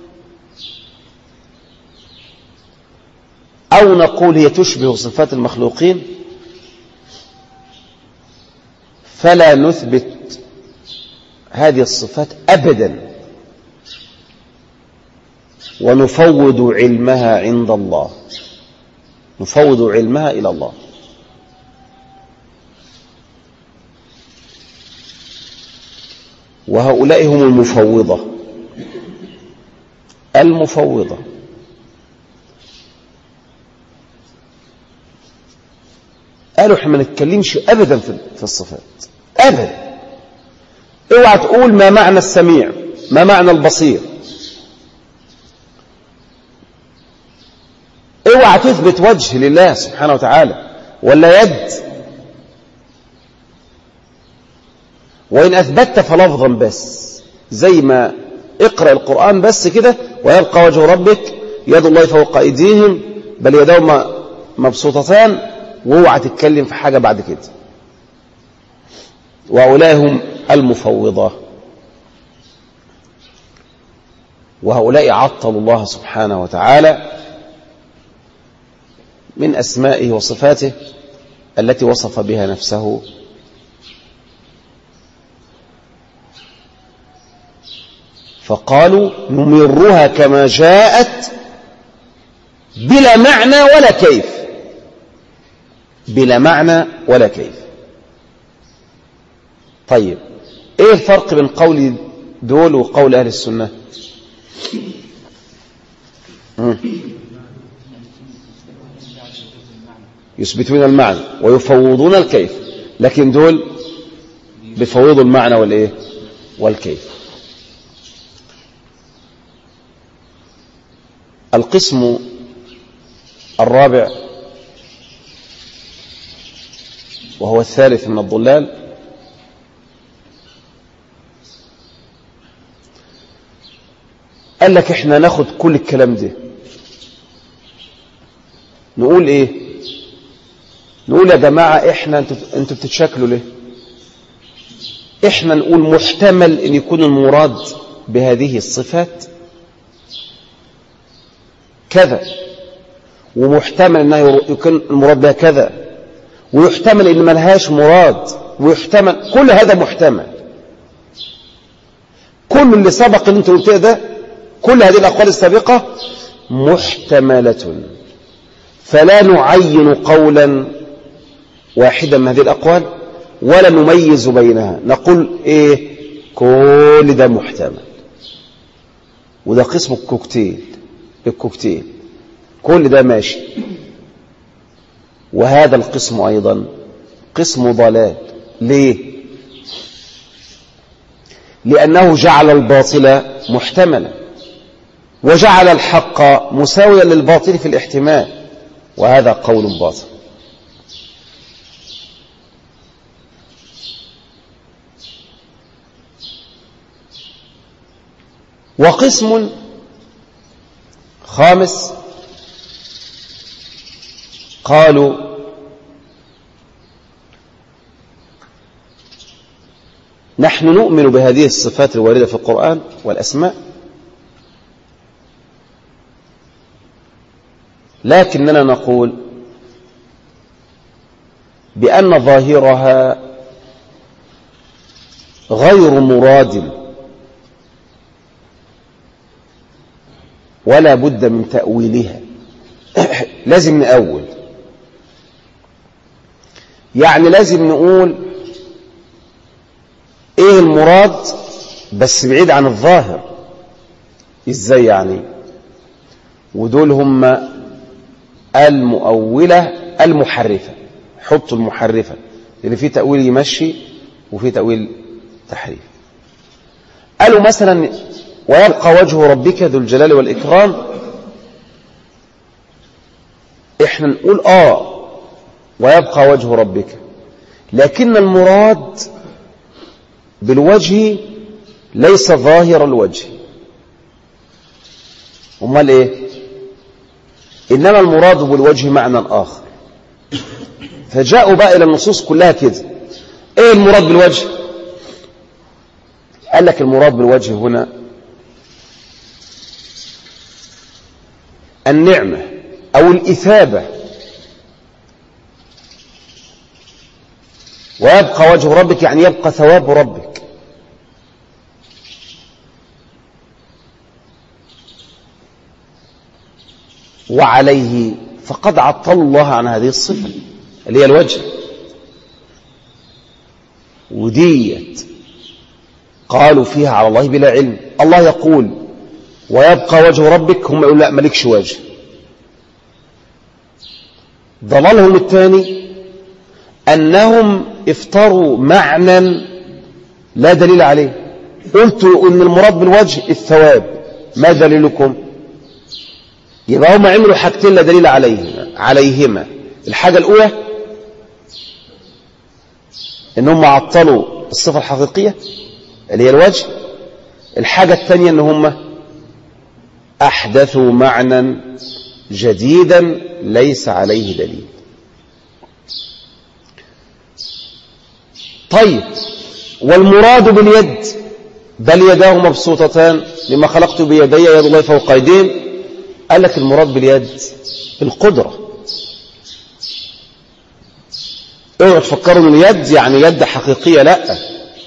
Speaker 2: أو نقول هي تشبه صفات المخلوقين، فلا نثبت هذه الصفات أبدا، ونفوض علمها عند الله، نفوض علمها إلى الله. وهؤلاء هم المفوضة. قالوا احنا ما نتكلمش أبدا في الصفات أبدا. اوعى تقول ما معنى السميع، ما معنى البصير، اوعى تثبت وجه لله سبحانه وتعالى ولا يد، وإن أثبتت فلفظا بس، زي ما اقرأ القرآن بس كده ويبقى وجه ربك يد الله فوق أيديهم بل يداهما مبسوطتان، واوعى تتكلم في حاجة بعد كده. وهؤلاء هم المفوضة، وهؤلاء عطلوا الله سبحانه وتعالى من أسمائه وصفاته التي وصف بها نفسه فقالوا نمرها كما جاءت بلا معنى ولا كيف، بلا معنى ولا كيف. طيب ايه الفرق بين قول دول وقول اهل السنة؟ يثبتون المعنى ويفوضون الكيف، لكن دول بيفوضوا المعنى والايه والكيف. القسم الرابع وهو الثالث من الضلال قال لك احنا ناخد كل الكلام ده نقول ايه؟ نقول يا جماعة احنا انتوا بتتشكلوا ليه؟ احنا نقول محتمل ان يكون المراد بهذه الصفات كذا، ومحتمل انه يكون المراد بها كذا، ويحتمل ان ملهاش مراد، ويحتمل كل هذا محتمل. كل اللي سبق اللي انت قلته ده، كل هذه الاقوال السابقه محتمله، فلا نعين قولا واحدا من هذه الاقوال ولا نميز بينها، نقول ايه؟ كل ده محتمل. وده قسم الكوكتيل، كل ده ماشي. وهذا القسم أيضا قسم ضلال. ليه؟ لأنه جعل الباطل محتملا وجعل الحق مساويا للباطل في الاحتمال، وهذا قول باطل. وقسم خامس قالوا نحن نؤمن بهذه الصفات الواردة في القرآن والأسماء، لكننا نقول بأن ظاهرها غير مراد ولا بد من تأويلها. لازم نأول، يعني لازم نقول ايه المراد بس بعيد عن الظاهر. ازاي يعني؟ ودول هم المؤولة المحرفة. حطوا المحرفة اللي فيه تأويل يمشي وفيه تأويل تحريف. قالوا مثلا ويبقى وجه ربك ذو الجلال والإكرام، احنا نقول ويبقى وجه ربك، لكن المراد بالوجه ليس ظاهر الوجه. امال ايه؟ انما المراد بالوجه معنى اخر. فجاءوا بقى الى النصوص كلها كده. ايه المراد بالوجه؟ قال لك المراد بالوجه هنا النعمة أو الإثابة. ويبقى وجه ربك يعني يبقى ثواب ربك. وعليه فقد عطل الله عن هذه الصفة اللي هي الوجه. وديت قالوا فيها على الله بلا علم. الله يقول ويبقى وجه ربك، هم يقول لا مالكش وجه. ضلالهم الثاني أنهم افتروا معنى لا دليل عليه. قلتوا أن المراد بالوجه الثواب، ما دليلكم؟ يبقى هم عملوا حاجتين لا دليل عليهما. الحاجة الأولى أنهم عطلوا الصفة الحقيقية اللي هي الوجه. الحاجة الثانية أنهم أحدثوا معنى جديدا ليس عليه دليل. طيب والمراد باليد بل يداه مبسوطتان لما خلقت بيدي يد الله فوق ايديهم. قال لك المراد باليد القدرة. اوعوا تفكروا ان اليد يعني يد حقيقية، لا،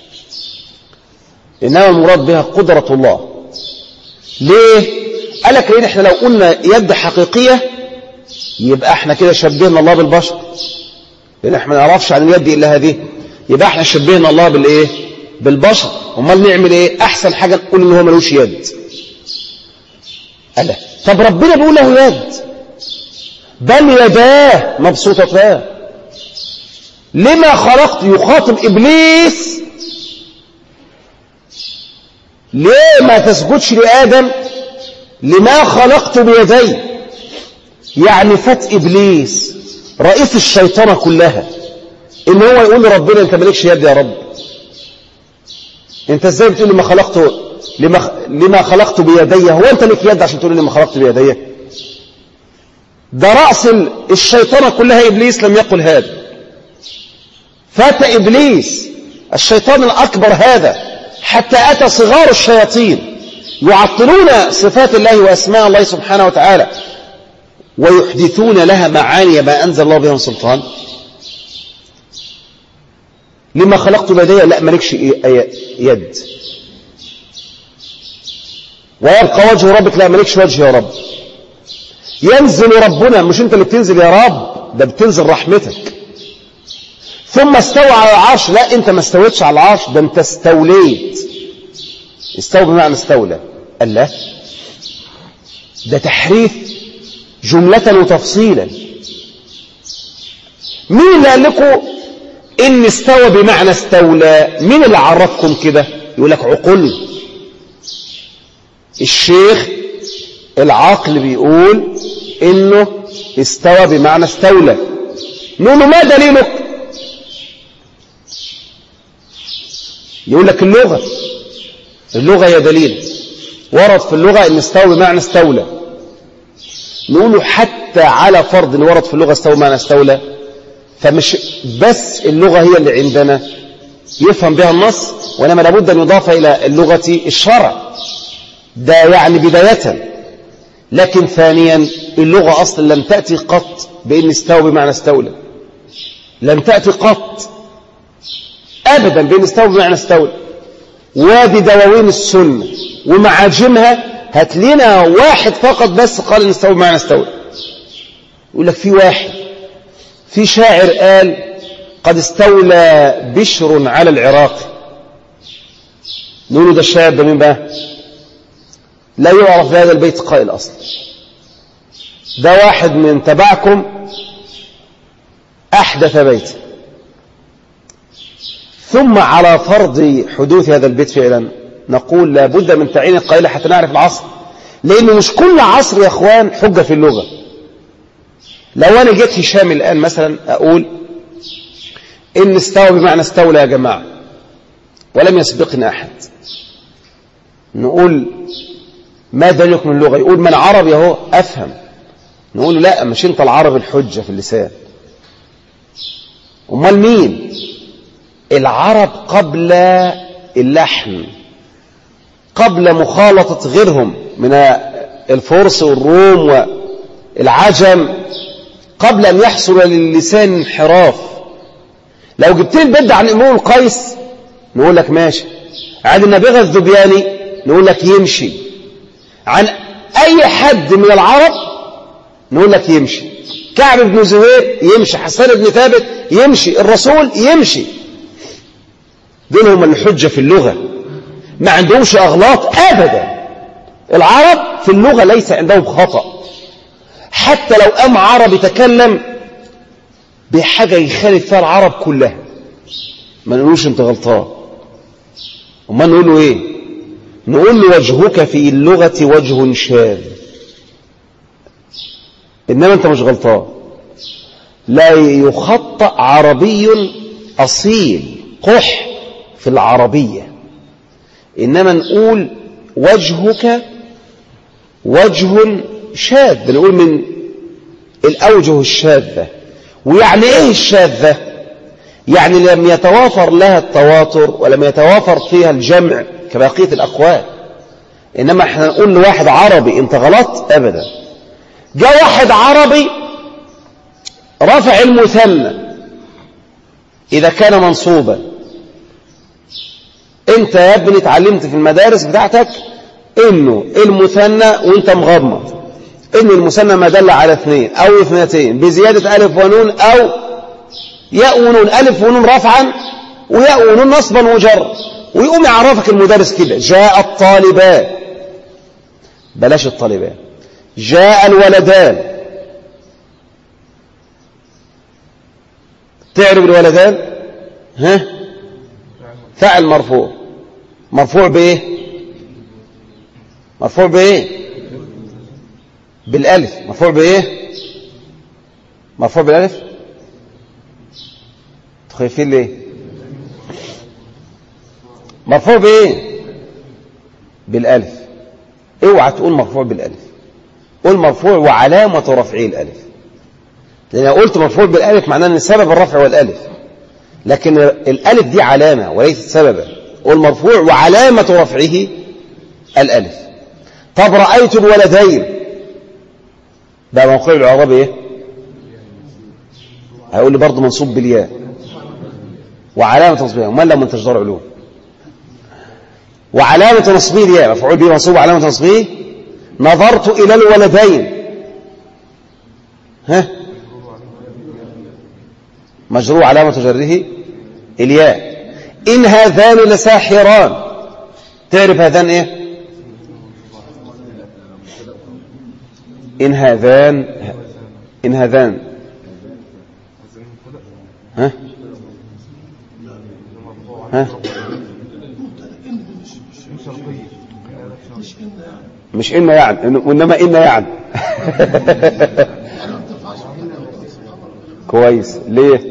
Speaker 2: انما المراد بها قدرة الله. ليه؟ قال لك لان احنا لو قلنا يد حقيقية يبقى احنا كده شبهنا الله بالبشر، لان احنا ما نعرفش عن اليد الا هذه، يبقى احنا شبهنا الله بالايه؟ بالبشر. امال نعمل ايه؟ احسن حاجة نقول ان هو ملوش يد. قال طب ربنا بيقول له يد، بل يداه مبسوطتان. لما خلقت؟ يخاطب ابليس، ليه ما تسجدش لآدم؟ لما خلقت بيدي. يعني فات ابليس رئيس الشيطانة كلها ان هو يقول لربنا انت مالكش يد يا رب. انت ازاي بتقول لما خلقت بيدي؟ هو انت لك يد عشان تقول لما خلقت بيدي؟ ده رأس الشيطانة كلها ابليس لم يقل هذا. فات ابليس الشيطان الاكبر هذا حتى اتى صغار الشياطين يعطلون صفات الله واسماء الله سبحانه وتعالى ويحدثون لها معاني ما انزل الله بها من سلطان. لما خلقت بيدي؟ لا مالكش يد. ويبقى وجه ربك؟ لا مالكش وجه يا رب. ينزل ربنا؟ مش انت اللي بتنزل يا رب، ده بتنزل رحمتك. ثم استوى على العرش؟ لا انت ما استويتش على العرش، ده انت استوليت. استوى بمعنى استولى. قال لا، ده تحريف جملة وتفصيلا. مين اللي قال لكم ان استوى بمعنى استولى؟ مين اللي عرفكم كده؟ يقول لك عقول. الشيخ العقل بيقول انه استوى بمعنى استولى. نقول له ما دليلك؟ يقول لك اللغة هي دليل. ورد في اللغة ان استوى بمعنى استولى. نقول له حتى على فرض ان ورد في اللغة استوى بمعنى استولى، فمش بس اللغة هي اللي عندنا يفهم بها النص، وانما لابد ان يضاف الى اللغة الشرع. ده يعني بداية. لكن ثانيا اللغة اصلا لم تأتي قط بان استوى بمعنى استولى، لم تأتي قط ابدا بان استوى بمعنى استولى. وادي دواوين السنة ومعاجمها هات لنا واحد فقط بس قال ان استوى بمعنى استولى. يقول لك في واحد، في شاعر قال قد استولى بشر على العراق. نقول له ده الشاعر ده مين بقى؟ لا يعرف بهذا البيت قائل اصلا. ده واحد من تبعكم احدث بيت. ثم على فرض حدوث هذا البيت فعلا نقول لابد من تعيين القائل حتى نعرف العصر، لانه مش كل عصر يا اخوان حجة في اللغة. لو انا جيت هشام الان مثلا اقول ان استوى بمعنى استولى يا جماعة ولم يسبقنا احد، نقول ما دليلك من اللغة؟ يقول من عربي اهو افهم. نقول له لا، مش انت العرب الحجة في اللسان، امال مين؟ العرب قبل اللحن، قبل مخالطة غيرهم من الفرس والروم والعجم، قبل أن يحصل للسان انحراف. لو جبت لي البدع عن امرؤ القيس نقول لك ماشي، عن النبيغة الذبياني نقول لك يمشي، عن أي حد من العرب نقول لك يمشي، كعب بن زهير يمشي، حسان بن ثابت يمشي، الرسول يمشي. دول هم الحجة في اللغة، ما عندهمش أغلاط أبدا. العرب في اللغة ليس عندهم خطأ، حتى لو قام عرب يتكلم بحاجة يخالف فيها العرب كلها ما نقولوش انت غلطان. وما نقول له ايه؟ نقول له وجهك في اللغة وجه شاذ، انما انت مش غلطان. لا يخطأ عربي أصيل قح في العربية، إنما نقول وجهك وجه شاذ، بنقول من الأوجه الشاذة. ويعني إيه الشاذة؟ يعني لم يتوافر لها التواتر ولم يتوافر فيها الجمع كبقية الأقوال. إنما احنا نقول لواحد عربي انت غلط أبدا. جاء واحد عربي رفع المثنى إذا كان منصوبا. أنت يا ابني اتعلمت في المدارس بتاعتك إنه المثنى وأنت مغمض إن المثنى ما دل على 2 أو 2 بزيادة ألف ونون أو ياء ونون، ألف ونون رفعا وياء ونون نصبا وجر، ويقوم يعرفك المدرس كده جاء الطالبان، بلاش الطالبان، جاء الولدان. تعرف الولدان؟ ها؟ فاعل مرفوع. مرفوع بايه؟ مرفوع بايه؟ بالالف. مرفوع بايه؟ مرفوع بالالف. خايفين ليه؟ مرفوع بايه؟ بالالف. اوعى تقول مرفوع بالالف، قول مرفوع وعلامة رفعه الالف، لأن قلت مرفوع بالالف معناه ان سبب الرفع والالف، لكن الالف دي علامة وليست سببا. قول مرفوع وعلامة رفعه الالف. طب رأيت الولدين، ده موقع العربي ايه؟ هيقول لي برضه منصوب بالياء وعلامة نصبه، امال لما انت تجدر علوم. وعلامة نصبه الياء، مفعول به منصوب وعلامة نصبه. نظرت إلى الولدين، ها؟ مجرور علامة جره الياء. إن هذان لساحران، تعرف هذان إيه؟ إن هذان، إن هذان، ها؟ ها؟ مش إن يعني، وإنما إن يعني. كويس. ليه؟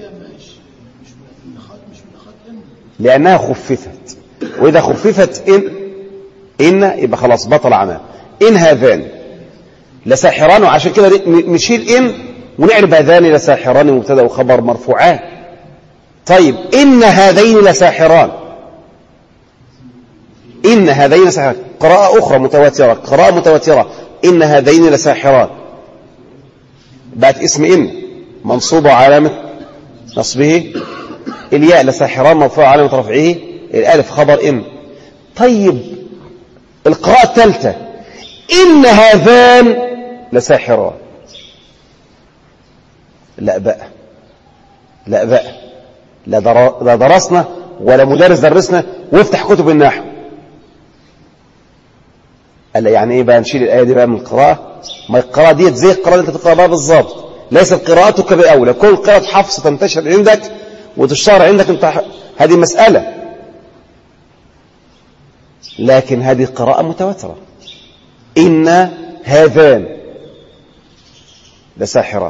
Speaker 2: لأنها خففت، وإذا خففت إن يبقى خلاص بطل عمل. إن هذان لساحران، وعشان كده نشيل إن ونعرف هذان لساحران مبتدأ وخبر مرفوعان. طيب إن هذين لساحران، إن هذين لساحران، قراءة أخرى متواترة، قراءة متواترة، إن هذين لساحران، بقت اسم إن منصوبة علامة نصبه الياء، لساحران مرفوع علامة رفعه الألف، خبر إن. طيب القراءة الثالثة إن هذان لساحران، لا بقى، لا بقى، لا درسنا ولا مدرس درسنا وافتح كتب النحو. قال يعني ايه بقى نشيل الآية دي بقى من القراءة؟ ما القراءة ديت زي القراءة اللي انت تقرأ بها بالظبط، ليست قراءتك بأولى. كل قراءة حفص تنتشر عندك وتشتهر عندك انت، هذه مسألة، لكن هذه قراءة متواترة. إن هذان لساحران،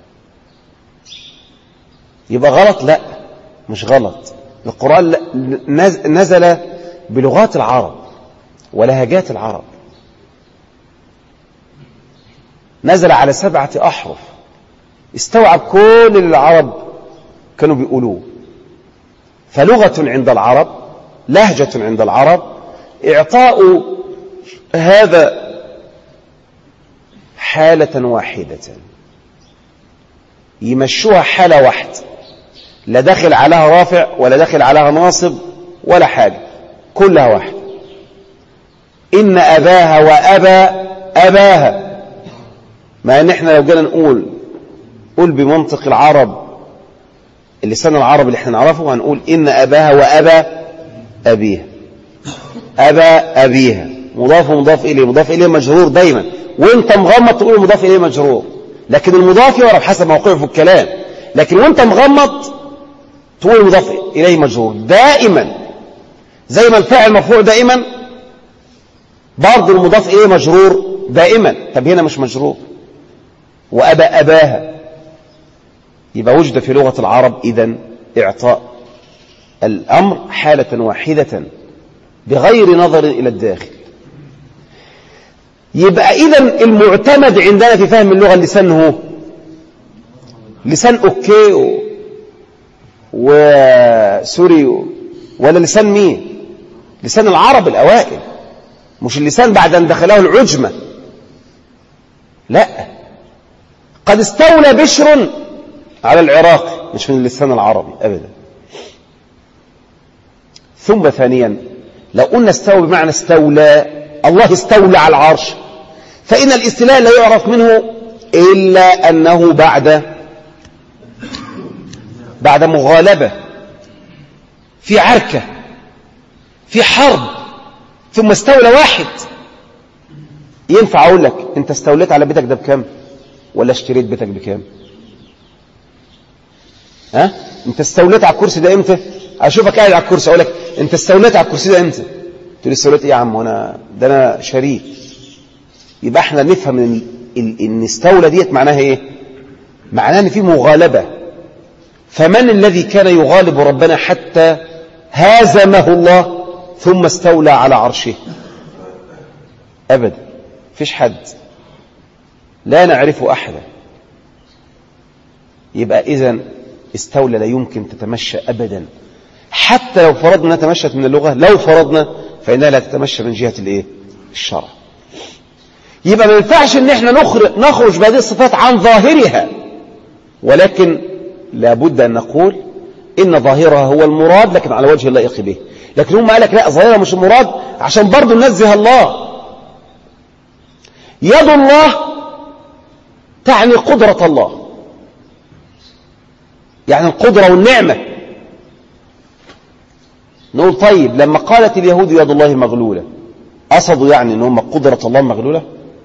Speaker 2: يبقى غلط؟ لا مش غلط. القرآن نزل بلغات العرب ولهجات العرب، نزل على 7 أحرف، استوعب كل اللي العرب كانوا بيقولوه. فلغة عند العرب، لهجة عند العرب، إعطاء هذا حالة واحدة، يمشوها حالة واحدة، لا داخل عليها رافع ولا داخل عليها ناصب ولا حاجة، كلها واحدة. إن أباها وأبا أباها، ما ان احنا لو جينا نقول بمنطق العرب، اللسان العربي اللي احنا نعرفه، هنقول إن أباها وأبا أبيها، أبا أبيها، مضاف ومضاف إليه، مضاف إليه مجرور دايما، وانت مغمض تقول مضاف إليه مجرور، لكن المضاف يعرف حسب موقعه في الكلام، لكن وانت مغمض تقول مضاف إليه مجرور دائما، زي ما الفاعل مرفوع دائما برضه المضاف إليه مجرور دائما. طب هنا مش مجرور، وأبا أباها، يبقى وجد في لغة العرب إذن إعطاء الأمر حالة واحدة بغير نظر إلى الداخل. يبقى إذن المعتمد عندنا في فهم اللغة اللسان هو لسان أوكي وسوري، ولا لسان مين؟ لسان العرب الأوائل، مش اللسان بعد أن دخله العجمة. لا، قد استولى بشر على العراق، مش من اللسان العربي أبدا. ثم ثانيا لو قلنا استوى بمعنى استولى، الله استولى على العرش، فإن الاستيلاء لا يعرف منه إلا أنه بعد مغالبة في عركة في حرب ثم استولى واحد. ينفع أقول لك أنت استوليت على بيتك ده بكام ولا اشتريت بيتك بكام؟ أنت استوليت على الكرسي ده إمتى؟ أشوفك قاعد على الكرسي أقول لك أنت استوليت على الكرسي ده إمتى؟ تقول لي استوليت إيه يا عم؟ أنا شريك. يبقى احنا نفهم ان استولى ديت معناها ايه؟ معناها ان في مغالبة. فمن الذي كان يغالب ربنا حتى هازمه الله ثم استولى على عرشه؟ ابدا، فيش حد، لا نعرف احدا. يبقى اذن استولى لا يمكن تتمشى ابدا، حتى لو فرضنا تمشت من اللغة، لو فرضنا فإنها لا تتمشى من جهة الايه؟ الشرع. يبقى ما ينفعش ان احنا نخرج بهذه الصفات عن ظاهرها، ولكن لابد ان نقول ان ظاهرها هو المراد لكن على وجه اللائق به. لكن هم قال لك لا، ظاهرها مش المراد عشان برضه ننزه الله. يد الله تعني قدرة الله، يعني القدرة والنعمة. نقول طيب لما قالت اليهود يد الله مغلولة، قصدوا يعني ان هم قدرة الله مغلولة؟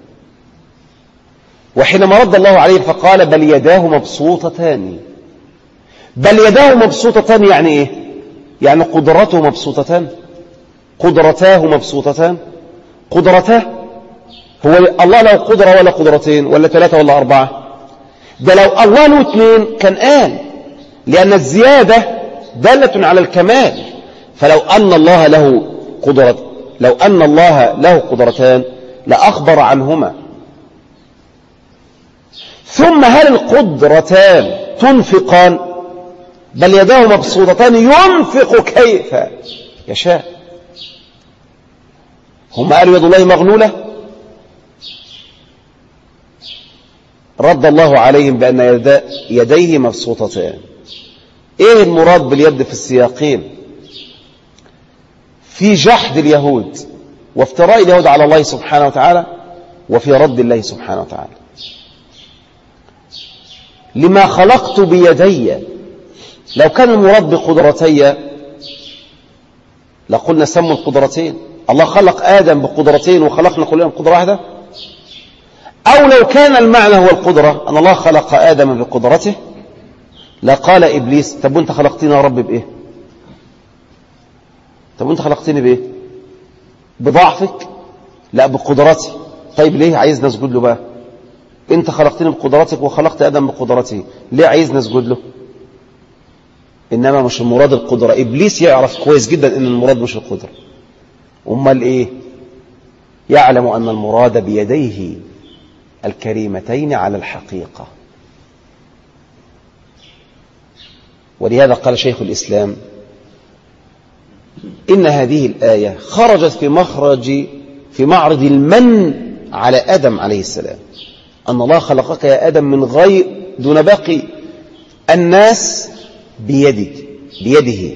Speaker 2: وحينما رد الله عليه فقال بل يداه مبسوطتان. بل يداه مبسوطتان يعني ايه؟ يعني قدرته مبسوطتان، قدرتاه مبسوطتان. قدرتاه هو الله له قدرة ولا قدرتين ولا ثلاثة ولا أربعة؟ ده لو الله له اثنين كان قال، لأن الزيادة دالة على الكمال. فلو أن الله له قدرة، لو أن الله له قدرتان لأخبر عنهما. ثم هل القدرتان تنفقان؟ بل يداه مبسوطتان ينفق كيف يشاء. هم قالوا يد الله مغلولة، رد الله عليهم بأن يديه مبسوطتان. ايه المراد باليد في السياقين؟ في جحد اليهود وافتراء اليهود على الله سبحانه وتعالى، وفي رد الله سبحانه وتعالى. لما خلقت بيدي، لو كان المراد بقدرتي لقلنا سموا القدرتين. الله خلق آدم بقدرتين وخلقنا كلنا بقدرة واحدة. أو لو كان المعنى هو القدرة، أن الله خلق آدم بقدرته، لقال إبليس طب وانت خلقتني يا رب بإيه؟ طب وانت خلقتني بإيه؟ بضعفك؟ لا بقدرتي. طيب ليه عايز نسجد له بقى؟ انت خلقتني بقدرتك وخلقت آدم بقدرته، ليه عايز نسجد له؟ إنما مش المراد القدرة. إبليس يعرف كويس جدا إن المراد مش القدرة. أمال إيه؟ يعلم أن المراد بيديه الكريمتين على الحقيقة. ولهذا قال شيخ الإسلام إن هذه الآية خرجت في معرض المن على آدم عليه السلام، أن الله خلقك يا آدم من غير دون باقي الناس بيده،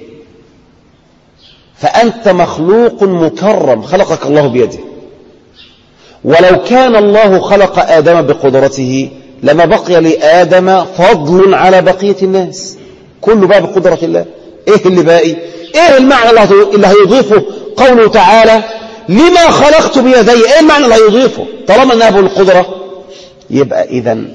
Speaker 2: فأنت مخلوق مكرم خلقك الله بيده. ولو كان الله خلق آدم بقدرته لما بقي لآدم فضل على بقية الناس، كله بقى بقدرة الله. ايه اللي باقي؟ ايه المعنى اللي هيضيفه قوله تعالى لما خلقت بيدي؟ ايه المعنى اللي هيضيفه طالما انها بالقدرة؟ يبقى اذن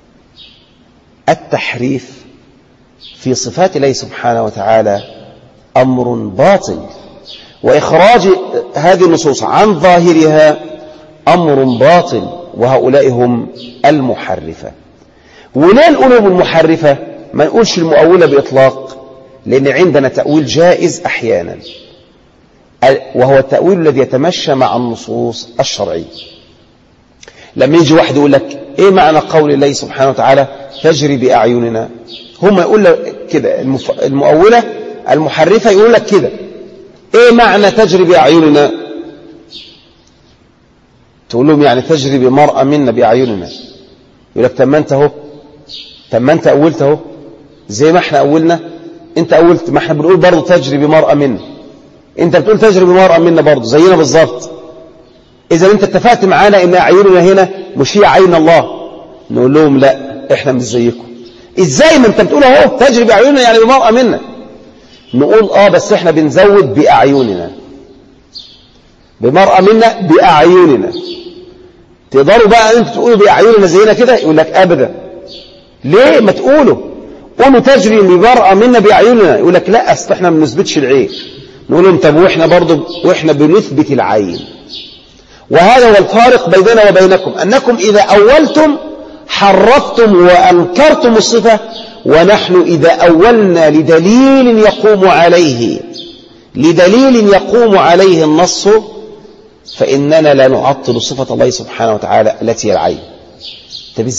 Speaker 2: التحريف في صفات الله سبحانه وتعالى أمر باطل، وإخراج هذه النصوص عن ظاهرها أمر باطل، وهؤلاء هم المحرفة. وليه نقولهم المحرفة؟ ما نقولش المؤولة بإطلاق، لأن عندنا تأويل جائز أحيانا، وهو التأويل الذي يتمشى مع النصوص الشرعية. لما يجي واحد يقول لك إيه معنى قول الله سبحانه وتعالى تجري بأعيننا؟ هم يقول لك كده، المؤولة المحرفة يقول لك كده، ايه معنى تجري بأعيننا؟ تقول لهم يعني تجري بمرأة منا بأعيننا. يقول لك طب ما انت اهو، طب ما انت أولت اهو، زي ما احنا أولنا، انت أولت، ما احنا بنقول برضو تجري بمرأة منا، انت بتقول تجري بمرأة منا برضو زينا بالظبط. إذا انت اتفقت معانا ان أعيننا هنا مش هي عين الله، نقول لهم لا احنا مش زيكم. ازاي ما انت بتقول اهو تجري بأعيننا يعني بمرأة منا، نقول بس احنا بنزود بأعيننا، بمرأة منا بأعيننا. تقدروا بقى انتوا تقولوا بأعيننا زينا كده؟ يقول لك ابدا. ليه؟ ما تقولوا تجري بمرأة منا بأعيننا. يقول لك لا اصل احنا ما بنثبتش العين. نقول لهم طب واحنا بنثبت العين. وهذا هو الفارق بيننا وبينكم، انكم اذا اولتم حرفتم وانكرتم الصفة، ونحن اذا اولنا لدليل يقوم عليه النص فإننا لا نعطل صفة الله سبحانه وتعالى التي هي العين. طب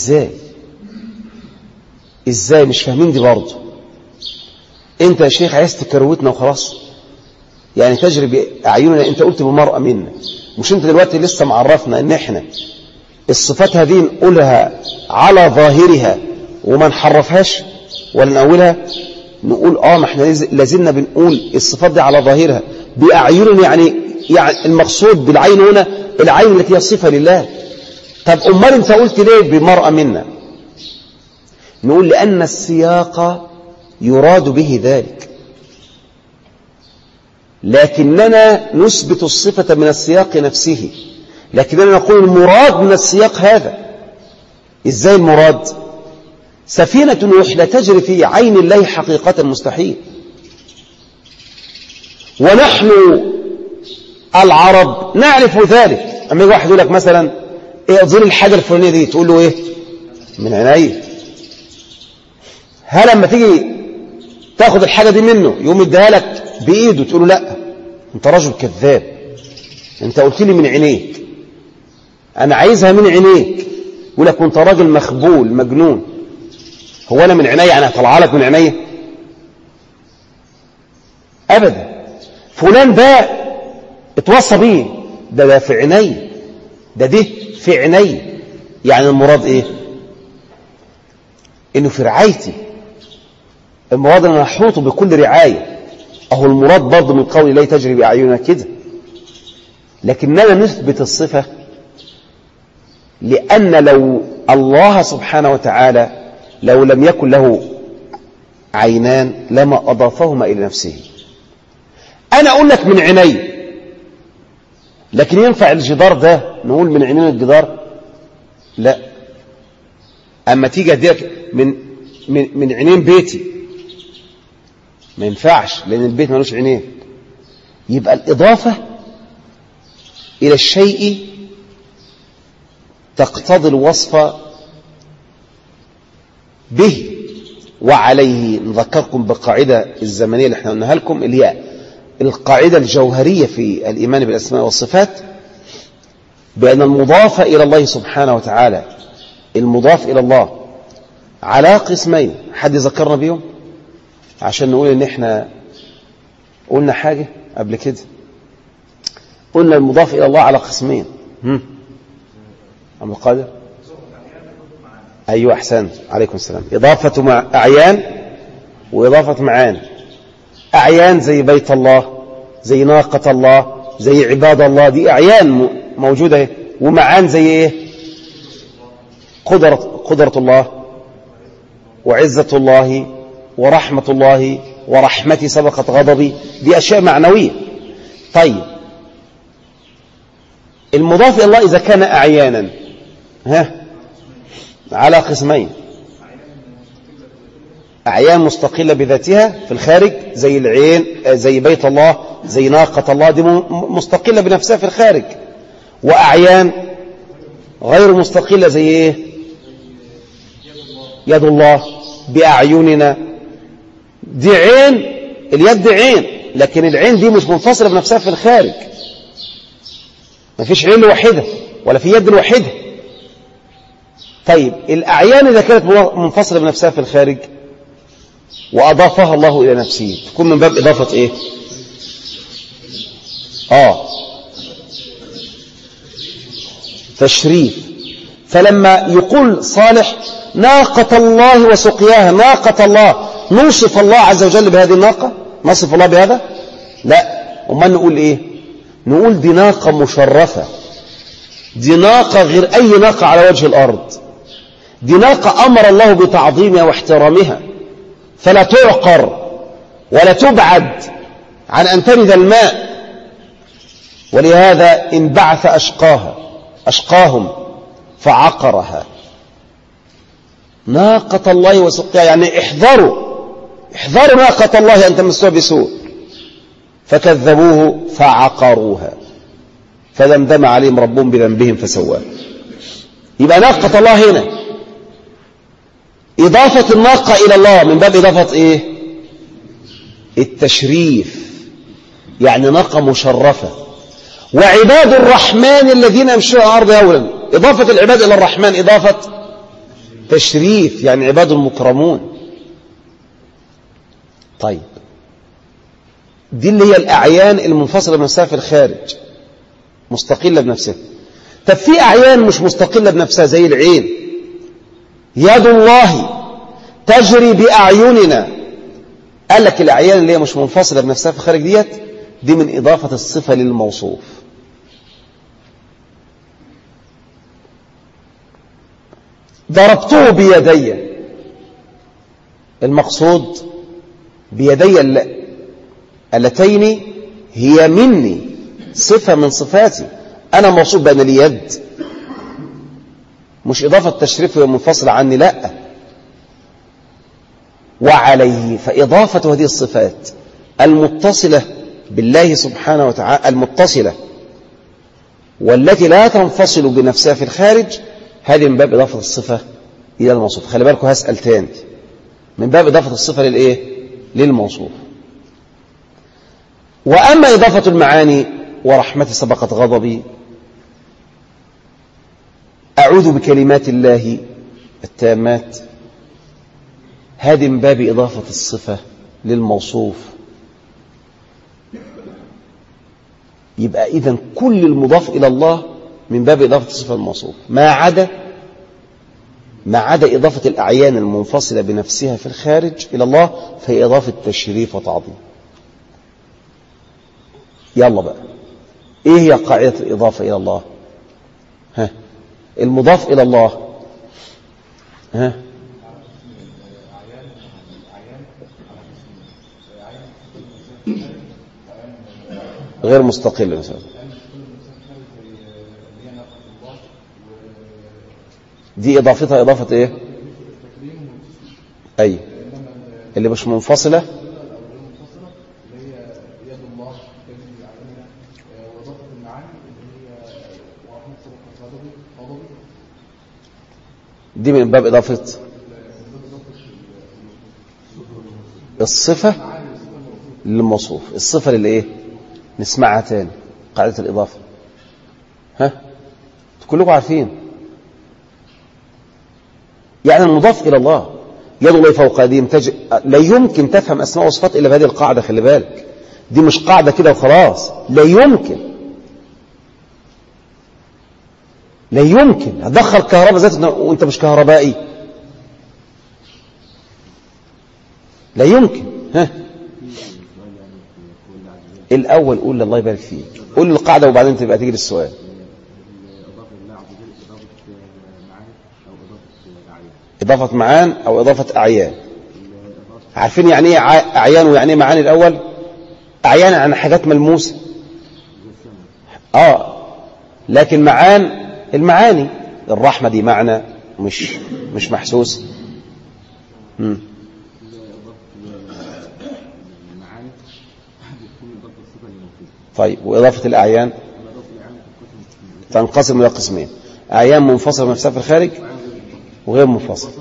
Speaker 2: ازاي مش فاهمين دي برضه؟ انت يا شيخ عايز تكروتنا وخلاص، يعني تجري بأعيننا، انت قلت بمرأة منا، مش انت دلوقتي لسه معرفنا ان احنا الصفات هذه نقولها على ظاهرها وما نحرفهاش ولا نقولها؟ نقول ما احنا لازلنا بنقول الصفات دي على ظاهرها بأعيننا، يعني المقصود بالعين هنا العين التي هي صفة لله. طب امال انت قلت ليه بمرأة منا؟ نقول لأن السياق يراد به ذلك، لكننا نثبت الصفة من السياق نفسه، لكننا نقول المراد من السياق هذا. ازاي المراد؟ سفينة وحدة تجري في عين الله حقيقة مستحيل، ونحن العرب نعرف ذلك. اما يجي واحد يقول لك مثلا اظن الحاجة الفلانية دي، تقول له ايه؟ من عيني. هل لما تيجي تاخد الحاجة دي منه يقوم يديها لك بايده تقول له لا انت رجل كذاب، انت قلت لي من عينيك، انا عايزها من عينيك. يقول لك وانت راجل مخبول مجنون، هو انا من عيني انا هطلع لك من عيني؟ ابدا. فلان ده اتوصى بيه، ده في عيني، ده في عيني. يعني المراد ايه؟ انه في رعايتي، المراد ان احوطه بكل رعاية. اهو المراد برضه من قول الله تجري بأعيننا كده. لكننا نثبت الصفة لأن لو الله سبحانه وتعالى لو لم يكن له عينان لما أضافهما إلى نفسه. أنا أقول لك من عيني، لكن ينفع الجدار ده نقول من عينين الجدار؟ لا. أما تيجي أديك من عينين بيتي ما ينفعش، لأن البيت ملوش عينين. يبقى الإضافة إلى الشيء تقتضي الوصف به وعليه. نذكركم بالقاعدة الزمنية اللي احنا قلناها لكم، اللي هي القاعدة الجوهرية في الإيمان بالأسماء والصفات، بأن المضاف إلى الله سبحانه وتعالى، المضاف إلى الله على قسمين. حد ذكرنا بيهم عشان نقول ان احنا قلنا حاجة قبل كده؟ قلنا المضاف إلى الله على قسمين. أم القادر؟ أيوة أحسنت، عليكم السلام. إضافة مع أعيان وإضافة معان. أعيان زي بيت الله، زي ناقة الله، زي عباد الله، دي أعيان موجودة. ومعان زي إيه؟ قدرة الله وعزة الله ورحمة الله ورحمتي سبقت غضبي، دي أشياء معنوية. طيب المضاف إلى الله إذا كان أعيانا على قسمين: أعيان مستقلة بذاتها في الخارج زي العين، زي بيت الله، زي ناقة الله، دي مستقلة بنفسها في الخارج. وأعيان غير مستقلة زي إيه؟ يد الله بأعيننا، دي عين، اليد عين، لكن العين دي مش منفصلة بنفسها في الخارج. ما فيش عين واحدة ولا في يد واحدة. طيب الأعيان إذا كانت منفصلة بنفسها في الخارج وأضافها الله إلى نفسه تكون من باب إضافة إيه؟ تشريف. فلما يقول صالح ناقة الله وسقياها، ناقة الله نوصف الله عز وجل بهذه الناقة؟ نصف الله بهذا؟ لا. أمال نقول إيه؟ نقول دي ناقة مشرفة، دي ناقة غير أي ناقة على وجه الأرض، دي ناقة أمر الله بتعظيمها واحترامها، فلا تعقر ولا تبعد عن أن ترد الماء. ولهذا انبعث أشقاهم فعقرها. ناقة الله وسقيها، يعني احذروا ناقة الله أن تمسوها بسوء. فكذبوه فعقروها فدمدم عليهم ربهم بذنبهم فسواها. يبقى ناقة الله هنا إضافة الناقة إلى الله من باب إضافة إيه؟ التشريف، يعني ناقة مشرفة. وعباد الرحمن الذين يمشون على الأرض هونا، إضافة العباد إلى الرحمن إضافة تشريف، يعني عباد المكرمون. طيب دي اللي هي الأعيان المنفصلة بنفسها في الخارج، مستقلة بنفسها. طب في أعيان مش مستقلة بنفسها زي العين، يد الله تجري بأعيننا. قال لك الأعيان اللي هي مش منفصلة بنفسها في الخارج دي من إضافة الصفة للموصوف. ضربته بيدي، المقصود بيدي اللتين هي مني، صفة من صفاتي، أنا موصوف بأن لي يد، مش إضافة تشريف منفصلة عني، لا. وعليه، فإضافة هذه الصفات المتصلة بالله سبحانه وتعالى، المتصلة والتي لا تنفصل بنفسها في الخارج، هذه من باب إضافة الصفة إلى الموصوف. خلي بالكم هسأل تاني، من باب إضافة الصفة للإيه؟ للموصوف. وأما إضافة المعاني، ورحمتي سبقت غضبي، أعوذ بكلمات الله التامات، هذه من باب إضافة الصفة للموصوف. يبقى إذن كل المضاف إلى الله من باب إضافة الصفة للموصوف، ما عدا إضافة الأعيان المنفصلة بنفسها في الخارج إلى الله، فهي إضافة تشريف وتعظيم. يلا بقى، إيه هي قاعدة الإضافة إلى الله؟ المضاف إلى الله غير مستقل مثلا، دي إضافتها إضافة إيه؟ أي اللي مش منفصلة دي من باب إضافة الصفة للموصوف. الصفة للإيه؟ نسمعها تاني، قاعدة الإضافة. كلكم عارفين، يعني المضاف إلى الله يد الله فوق أيديهم لا يمكن تفهم أسماء وصفات إلا بهذه القاعدة. خلي بالك، دي مش قاعدة كده وخلاص، لا يمكن هتدخل كهرباء ذات وانت مش كهربائي، لا يمكن. الأول قول الله يبارك فيك، قول القاعدة وبعدين تبقى تيجي للسؤال. إضافة معان أو إضافة أعيان. عارفين يعني إيه أعيان ويعني إيه معاني؟ الأول أعيان عن حاجات ملموسة، لكن معان المعاني، الرحمة دي معنى مش محسوس. طيب، وإضافة الأعيان تنقسم إلى قسمين: أعيان منفصلة بنفسها في الخارج، وغير منفصل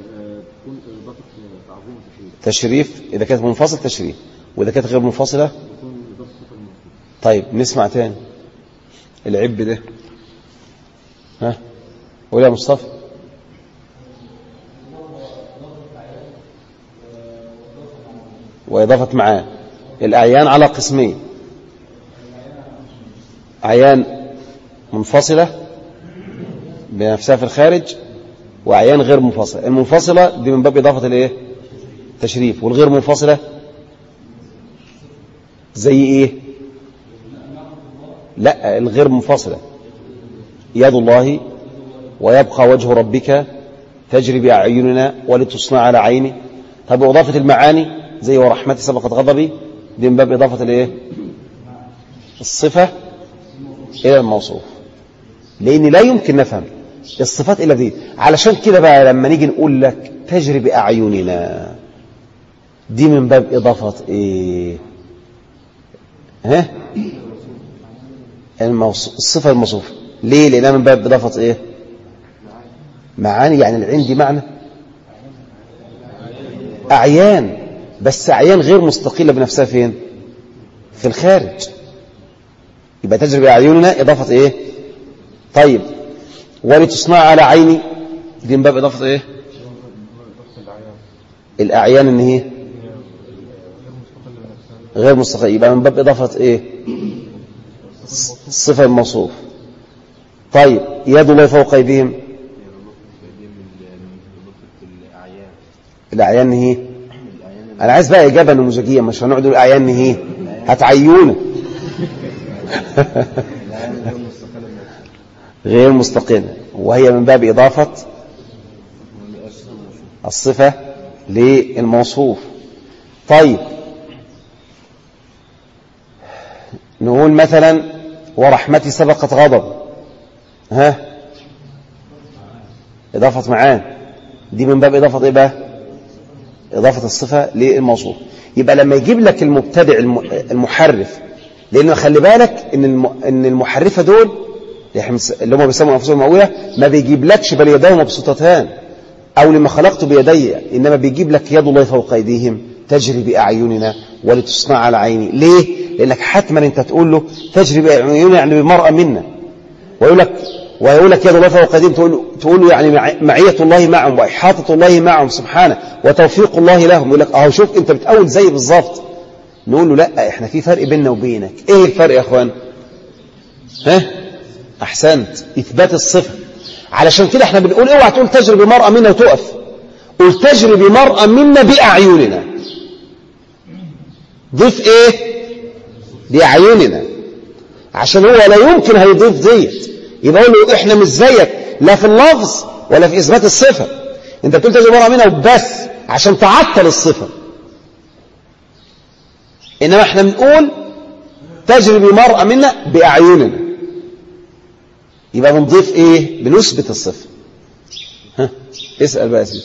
Speaker 2: تشريف. إذا كانت منفصل تشريف، وإذا كانت غير منفصلة. طيب نسمع تاني العب ده. قول يا مصطفى. وإضافة معان الأعيان على قسمين: أعيان منفصلة بنفسها في الخارج، وأعيان غير منفصلة. المنفصلة دي من باب إضافة الإيه؟ تشريف. والغير منفصلة زي ايه؟ لا، الغير منفصلة يد الله ويبقى وجه ربك تجري بأعيننا ولتصنع على عيني. طب إضافة المعاني زي ورحمتي سبقت غضبي، دي من باب إضافة الايه؟ الصفة إلى الموصوف، لأن لا يمكن نفهم الصفات إلا دي. علشان كده بقى لما نيجي نقول لك تجري بأعيننا، دي من باب إضافة إيه؟ الصفة الموصوفة. ليه؟ لأنها من باب إضافة إيه؟ معاني، يعني العين دي معنى أعيان، بس أعيان غير مستقلة بنفسها فين؟ في الخارج. يبقى تجري بأعيننا إضافة إيه؟ طيب ولتصنع على عيني، دي من باب إضافة إيه؟ الأعيان إن هي غير مستقلة، يبقى من باب إضافة إيه؟ الصفة الموصوف. طيب يد الله فوق أيديهم، الأعيان هي، أنا عايز بقى إجابة نموذجية، مش هنقعد الأعيان هي هتعيونه غير مستقلة، وهي من باب إضافة الصفة للموصوف. طيب نقول مثلا ورحمتي سبقت غضب، إضافة معان، دي من باب إضافة إيه بقى؟ إضافة الصفة للموصوف. يبقى لما يجيب لك المبتدع المحرف، لأنه خلي بالك إن المحرفة دول اللي هم بيسموا أنفسهم مؤولة، ما بيجيب لكش بل يداه مبسوطتان أو لما خلقت بيدي، إنما بيجيب لك يد الله فوق أيديهم تجري بأعيننا ولتصنع على عيني. ليه؟ لأنك حتما أنت تقول له تجري بأعيننا يعني بمرأة منا، ويقول لك يد الله فوق أيديهم، تقول له يعني معية الله معهم وإحاطة الله معهم سبحانه وتوفيق الله لهم. يقول لك أهو شوف أنت بتقول زي بالظبط. نقول له لا، إحنا في فرق بيننا وبينك. إيه الفرق يا أخوان؟ أحسنت، إثبات الصفة. علشان كده إحنا بنقول اوعى تقول تجري بمرأة منا وتقف، قل تجري بمرأة منا بأعيننا. ضيف إيه؟ بأعيننا، عشان هو لا يمكن هيضيف ديت. يبقى يقول له إحنا مش زيك لا في اللفظ ولا في إثبات الصفة. أنت بتقول تجري بمرأة منا وبس عشان تعطل الصفة، إنما إحنا بنقول تجري بمرأة منا بأعيننا، يبقى بنضيف إيه؟ بنثبت الصفة. اسأل بقى يا سيدي.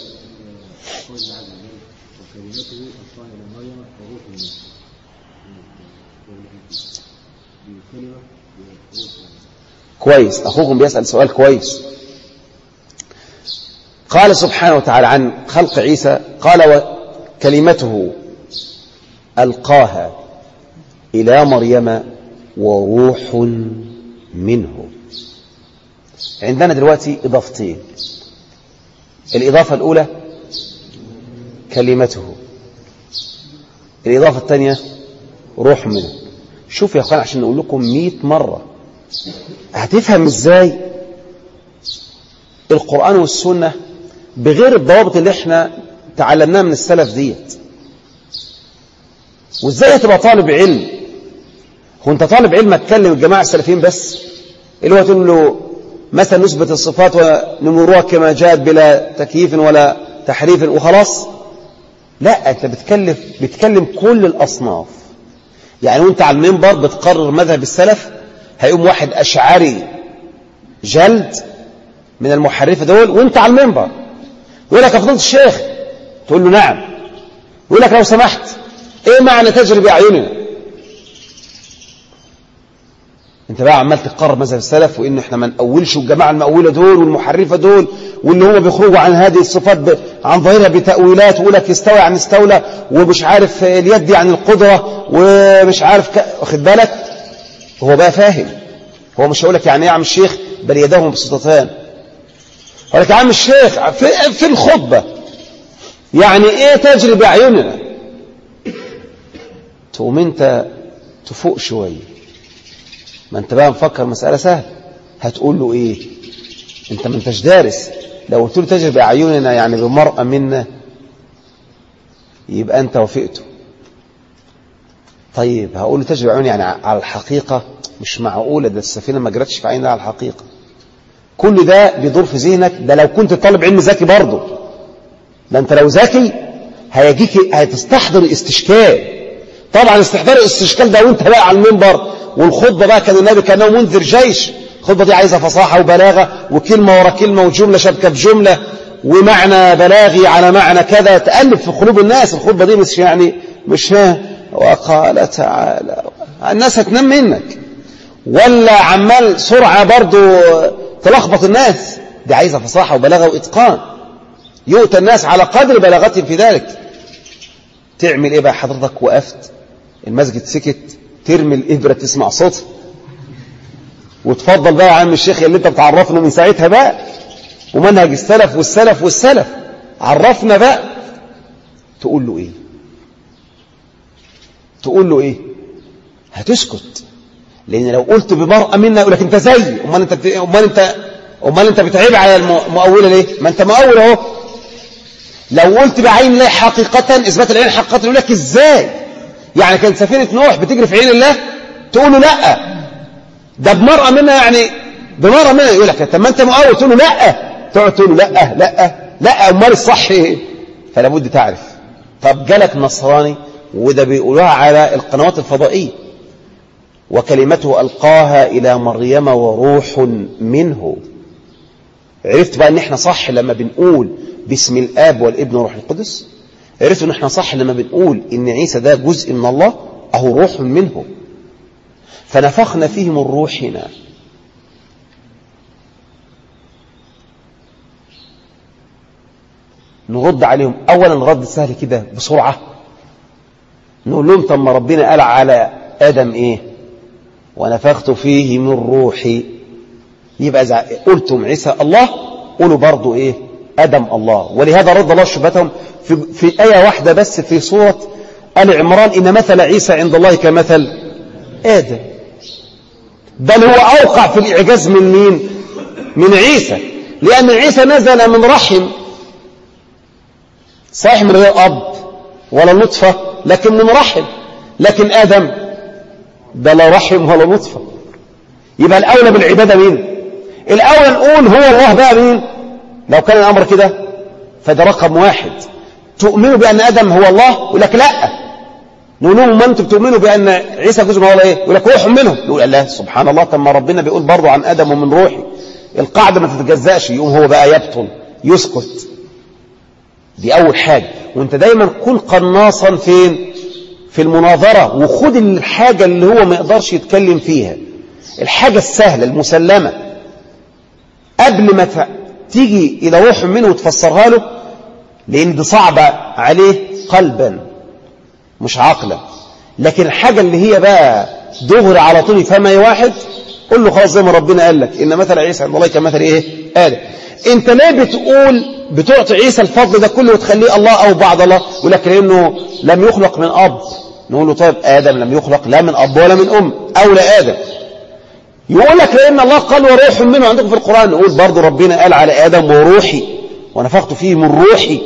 Speaker 2: كويس، أخوكم بيسأل سؤال كويس. قال سبحانه وتعالى عن خلق عيسى، قال وكلمته ألقاها إلى مريم وروح منه. عندنا دلوقتي إضافتين. الإضافة الأولى كلمته، الإضافة الثانية روح منه. شوف يا أخوان، عشان نقول لكم 100 مرة هتفهم إزاي القرآن والسنة بغير الضوابط اللي احنا تعلمناها من السلف ديت. وإزاي هتبقى طالب علم؟ هو أنت طالب علم هتكلم الجماعة السلفيين بس، اللي هو تقول له مثلا نثبت الصفات ونمروها كما جاءت بلا تكييف ولا تحريف وخلاص؟ لا، أنت بتكلم كل الأصناف. يعني وانت على المنبر بتقرر مذهب السلف، هيقوم واحد أشعري جلد من المحرفة دول وانت على المنبر يقول لك يا فضيلة الشيخ، تقول له نعم، يقول لك لو سمحت ايه معنى تجري بأعيننا؟ انت بقى عمال تقرر مذهب السلف، وانه احنا ما نقولش الجماعه المؤوله دول والمحرفه دول، واللي هم بيخرجوا عن هذه الصفات عن ظاهرها بتاويلات، ويقول لك استوى عن استولى، ومش عارف اليد عن القدره، ومش عارف واخد بالك. هو بقى فاهم، هو مش هيقول لك يعني ايه يا عم الشيخ بل يداه مبسوطتان. يقول لك يا عم الشيخ في الخطبه يعني ايه تجري باعيننا؟ تقوم انت تفوق شويه، ما انت بقى مفكر مسألة سهلة. هتقول له ايه؟ انت ما انتش دارس. لو قلت له تجري بأعيننا يعني بمرأة منا، يبقى أنت وافقته. طيب هقول له تجري عيوني يعني على الحقيقة؟ مش معقولة، ده السفينة ما جرتش في عينها على الحقيقة. كل ده بيدور في ذهنك. ده لو كنت طالب علم ذكي برضه، ده انت لو ذكي هيجيك هتستحضر الاستشكال. طبعا استحضار الاستشكال ده وانت بقى على المنبر والخطبة بقى كان النبي كانه منذر جيش. الخطبة دي عايزة فصاحة وبلاغة وكلمة ورا كلمة وجملة شبكة بجملة ومعنى بلاغي على معنى كذا، تألف في قلوب الناس. الخطبة دي مش يعني مش وقال تعالى الناس هتنام منك، ولا عمال سرعة برضو تلخبط الناس. دي عايزة فصاحة وبلاغة وإتقان، يؤتى الناس على قدر بلاغتهم في ذلك. تعمل ايه بقى حضرتك؟ وقفت المسجد سكت، ترمي الإبرة تسمع صوتها وتفضل بقى يا عم الشيخ اللي انت بتعرفنا من ساعتها بقى ومنهج السلف والسلف والسلف، عرفنا بقى. تقول له ايه؟ تقول له ايه؟ هتسكت، لان لو قلت بمرأة منا يقول لك انت زي امال انت بتعيب على المؤولة ليه؟ ما انت مؤول اهو. لو قلت بعين الله حقيقة، اثبات العين حقيقة، يقول لك ازاي؟ يعني كانت سفينة نوح بتجري في عين الله؟ تقول له لا، ده بمرأة منا، يعني بمرأة منا. يقول لك طب ما انت مؤول، تقول له لا، تقعد تقول له لا لا لا، امال الصح ايه؟ فلا بد تعرف. طب جالك نصراني وده بيقولوها على القنوات الفضائية، وكلمته ألقاها إلى مريم وروح منه. عرفت بقى ان احنا صح لما بنقول باسم الآب والابن والروح القدس؟ عرفت ان احنا صح لما بنقول ان عيسى ده جزء من الله، اهو روح منه، فنفخنا فيه من روحنا. نرد عليهم اولا رد سهل كده بسرعة، نقول لهم طب ما ربنا قال على آدم ايه؟ ونفخت فيه من روحي. يبقى إذا قلتم عيسى الله، قولوا برضو ايه؟ آدم الله. ولهذا رد الله شبهتهم في آية واحدة بس في سورة آل عمران: إن مثل عيسى عند الله كمثل آدم. بل هو أوقع في الإعجاز من مين؟ من عيسى، لأن عيسى نزل من رحم، صحيح من غير أب ولا نطفة، لكن من رحم. لكن آدم ده لا رحم ولا نطفة. يبقى الأولى بالعبادة مين؟ الأولى نقول هو الله بقى مين؟ لو كان الأمر كده فده رقم واحد. تؤمنوا بأن آدم هو الله؟ يقول لك لا. نقول لهم ما أنتم بتؤمنوا بأن عيسى جزء من الله إيه؟ يقول لك روح منه. نقول الله سبحان الله، طب ما ربنا بيقول برضه عن آدم ومن روحي. القاعدة ما تتجزأش، يقوم هو بقى يبطل يسكت. دي أول حاجة. وانت دايما كن قناصا فين؟ في المناظرة، وخد الحاجة اللي هو ما يقدرش يتكلم فيها، الحاجة السهلة المسلمة، قبل ما تيجي إلى روح منه وتفسرها له، لأن دي صعبة عليه قلبا مش عقلا. لكن الحاجة اللي هي بقى دغري على طول فما واحد، قل له خلاص زي ما ربنا قال لك إن مثل عيسى عند الله كمثل إيه؟ آدم. انت ليه بتعطي عيسى الفضل ده كله وتخليه الله او بعد الله؟ يقول لك لانه لم يخلق من اب. نقول له طيب ادم لم يخلق لا من اب ولا من ام، اولى ادم. يقول لك لان الله قال وروح منه عندكم في القران. نقول برضه ربنا قال على ادم وروحي ونفخت فيه من روحي.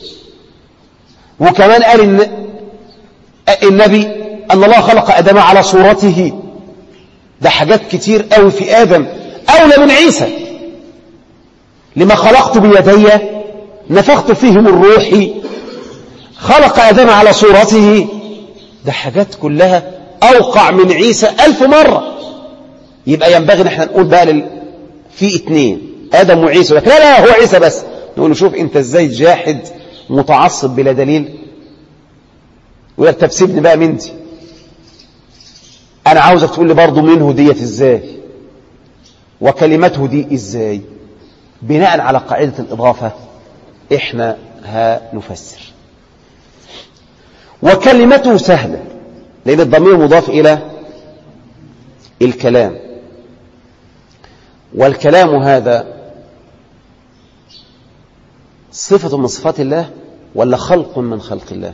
Speaker 2: وكمان قال النبي ان الله خلق ادم على صورته. ده حاجات كتير قوي في ادم اولى من عيسى. لما خلقت بيدي نفخت فيه من روحي، خلق آدم على صورته. ده حاجات كلها أوقع من عيسى 1000 مرة. يبقى ينبغي نحن نقول بقى في اتنين، آدم وعيسى. لك لا هو عيسى بس. نقول له شوف انت ازاي جاحد متعصب بلا دليل. يقول لك طب سيبني بقى من دي، انا عاوزك تقول لي برضه منه ديت ازاي وكلمته دي ازاي. بناء على قاعدة الإضافة إحنا هنفسر. وكلمته سهلة لأن الضمير مضاف إلى الكلام، والكلام هذا صفة من صفات الله ولا خلق من خلق الله؟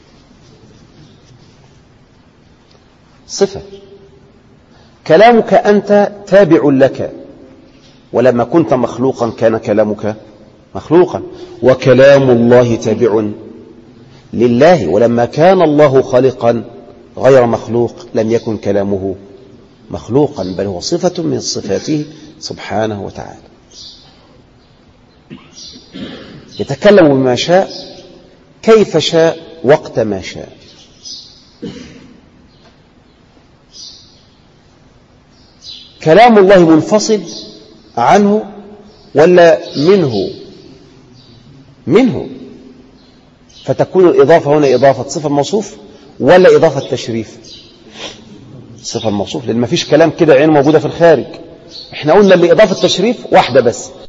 Speaker 2: صفة. كلامك أنت تابع لك، ولما كنت مخلوقا كان كلامك مخلوقا. وكلام الله تابع لله، ولما كان الله خالقا غير مخلوق لم يكن كلامه مخلوقا، بل هو صفة من صفاته سبحانه وتعالى. يتكلم بما شاء كيف شاء وقت ما شاء. كلام الله منفصل عنه ولا منه فتكون الإضافة هنا إضافة صفة الموصوف ولا إضافة تشريف؟ صفة الموصوف، لأن ما فيش كلام كده عين موجودة في الخارج. احنا قلنا اللي إضافة تشريف واحدة بس،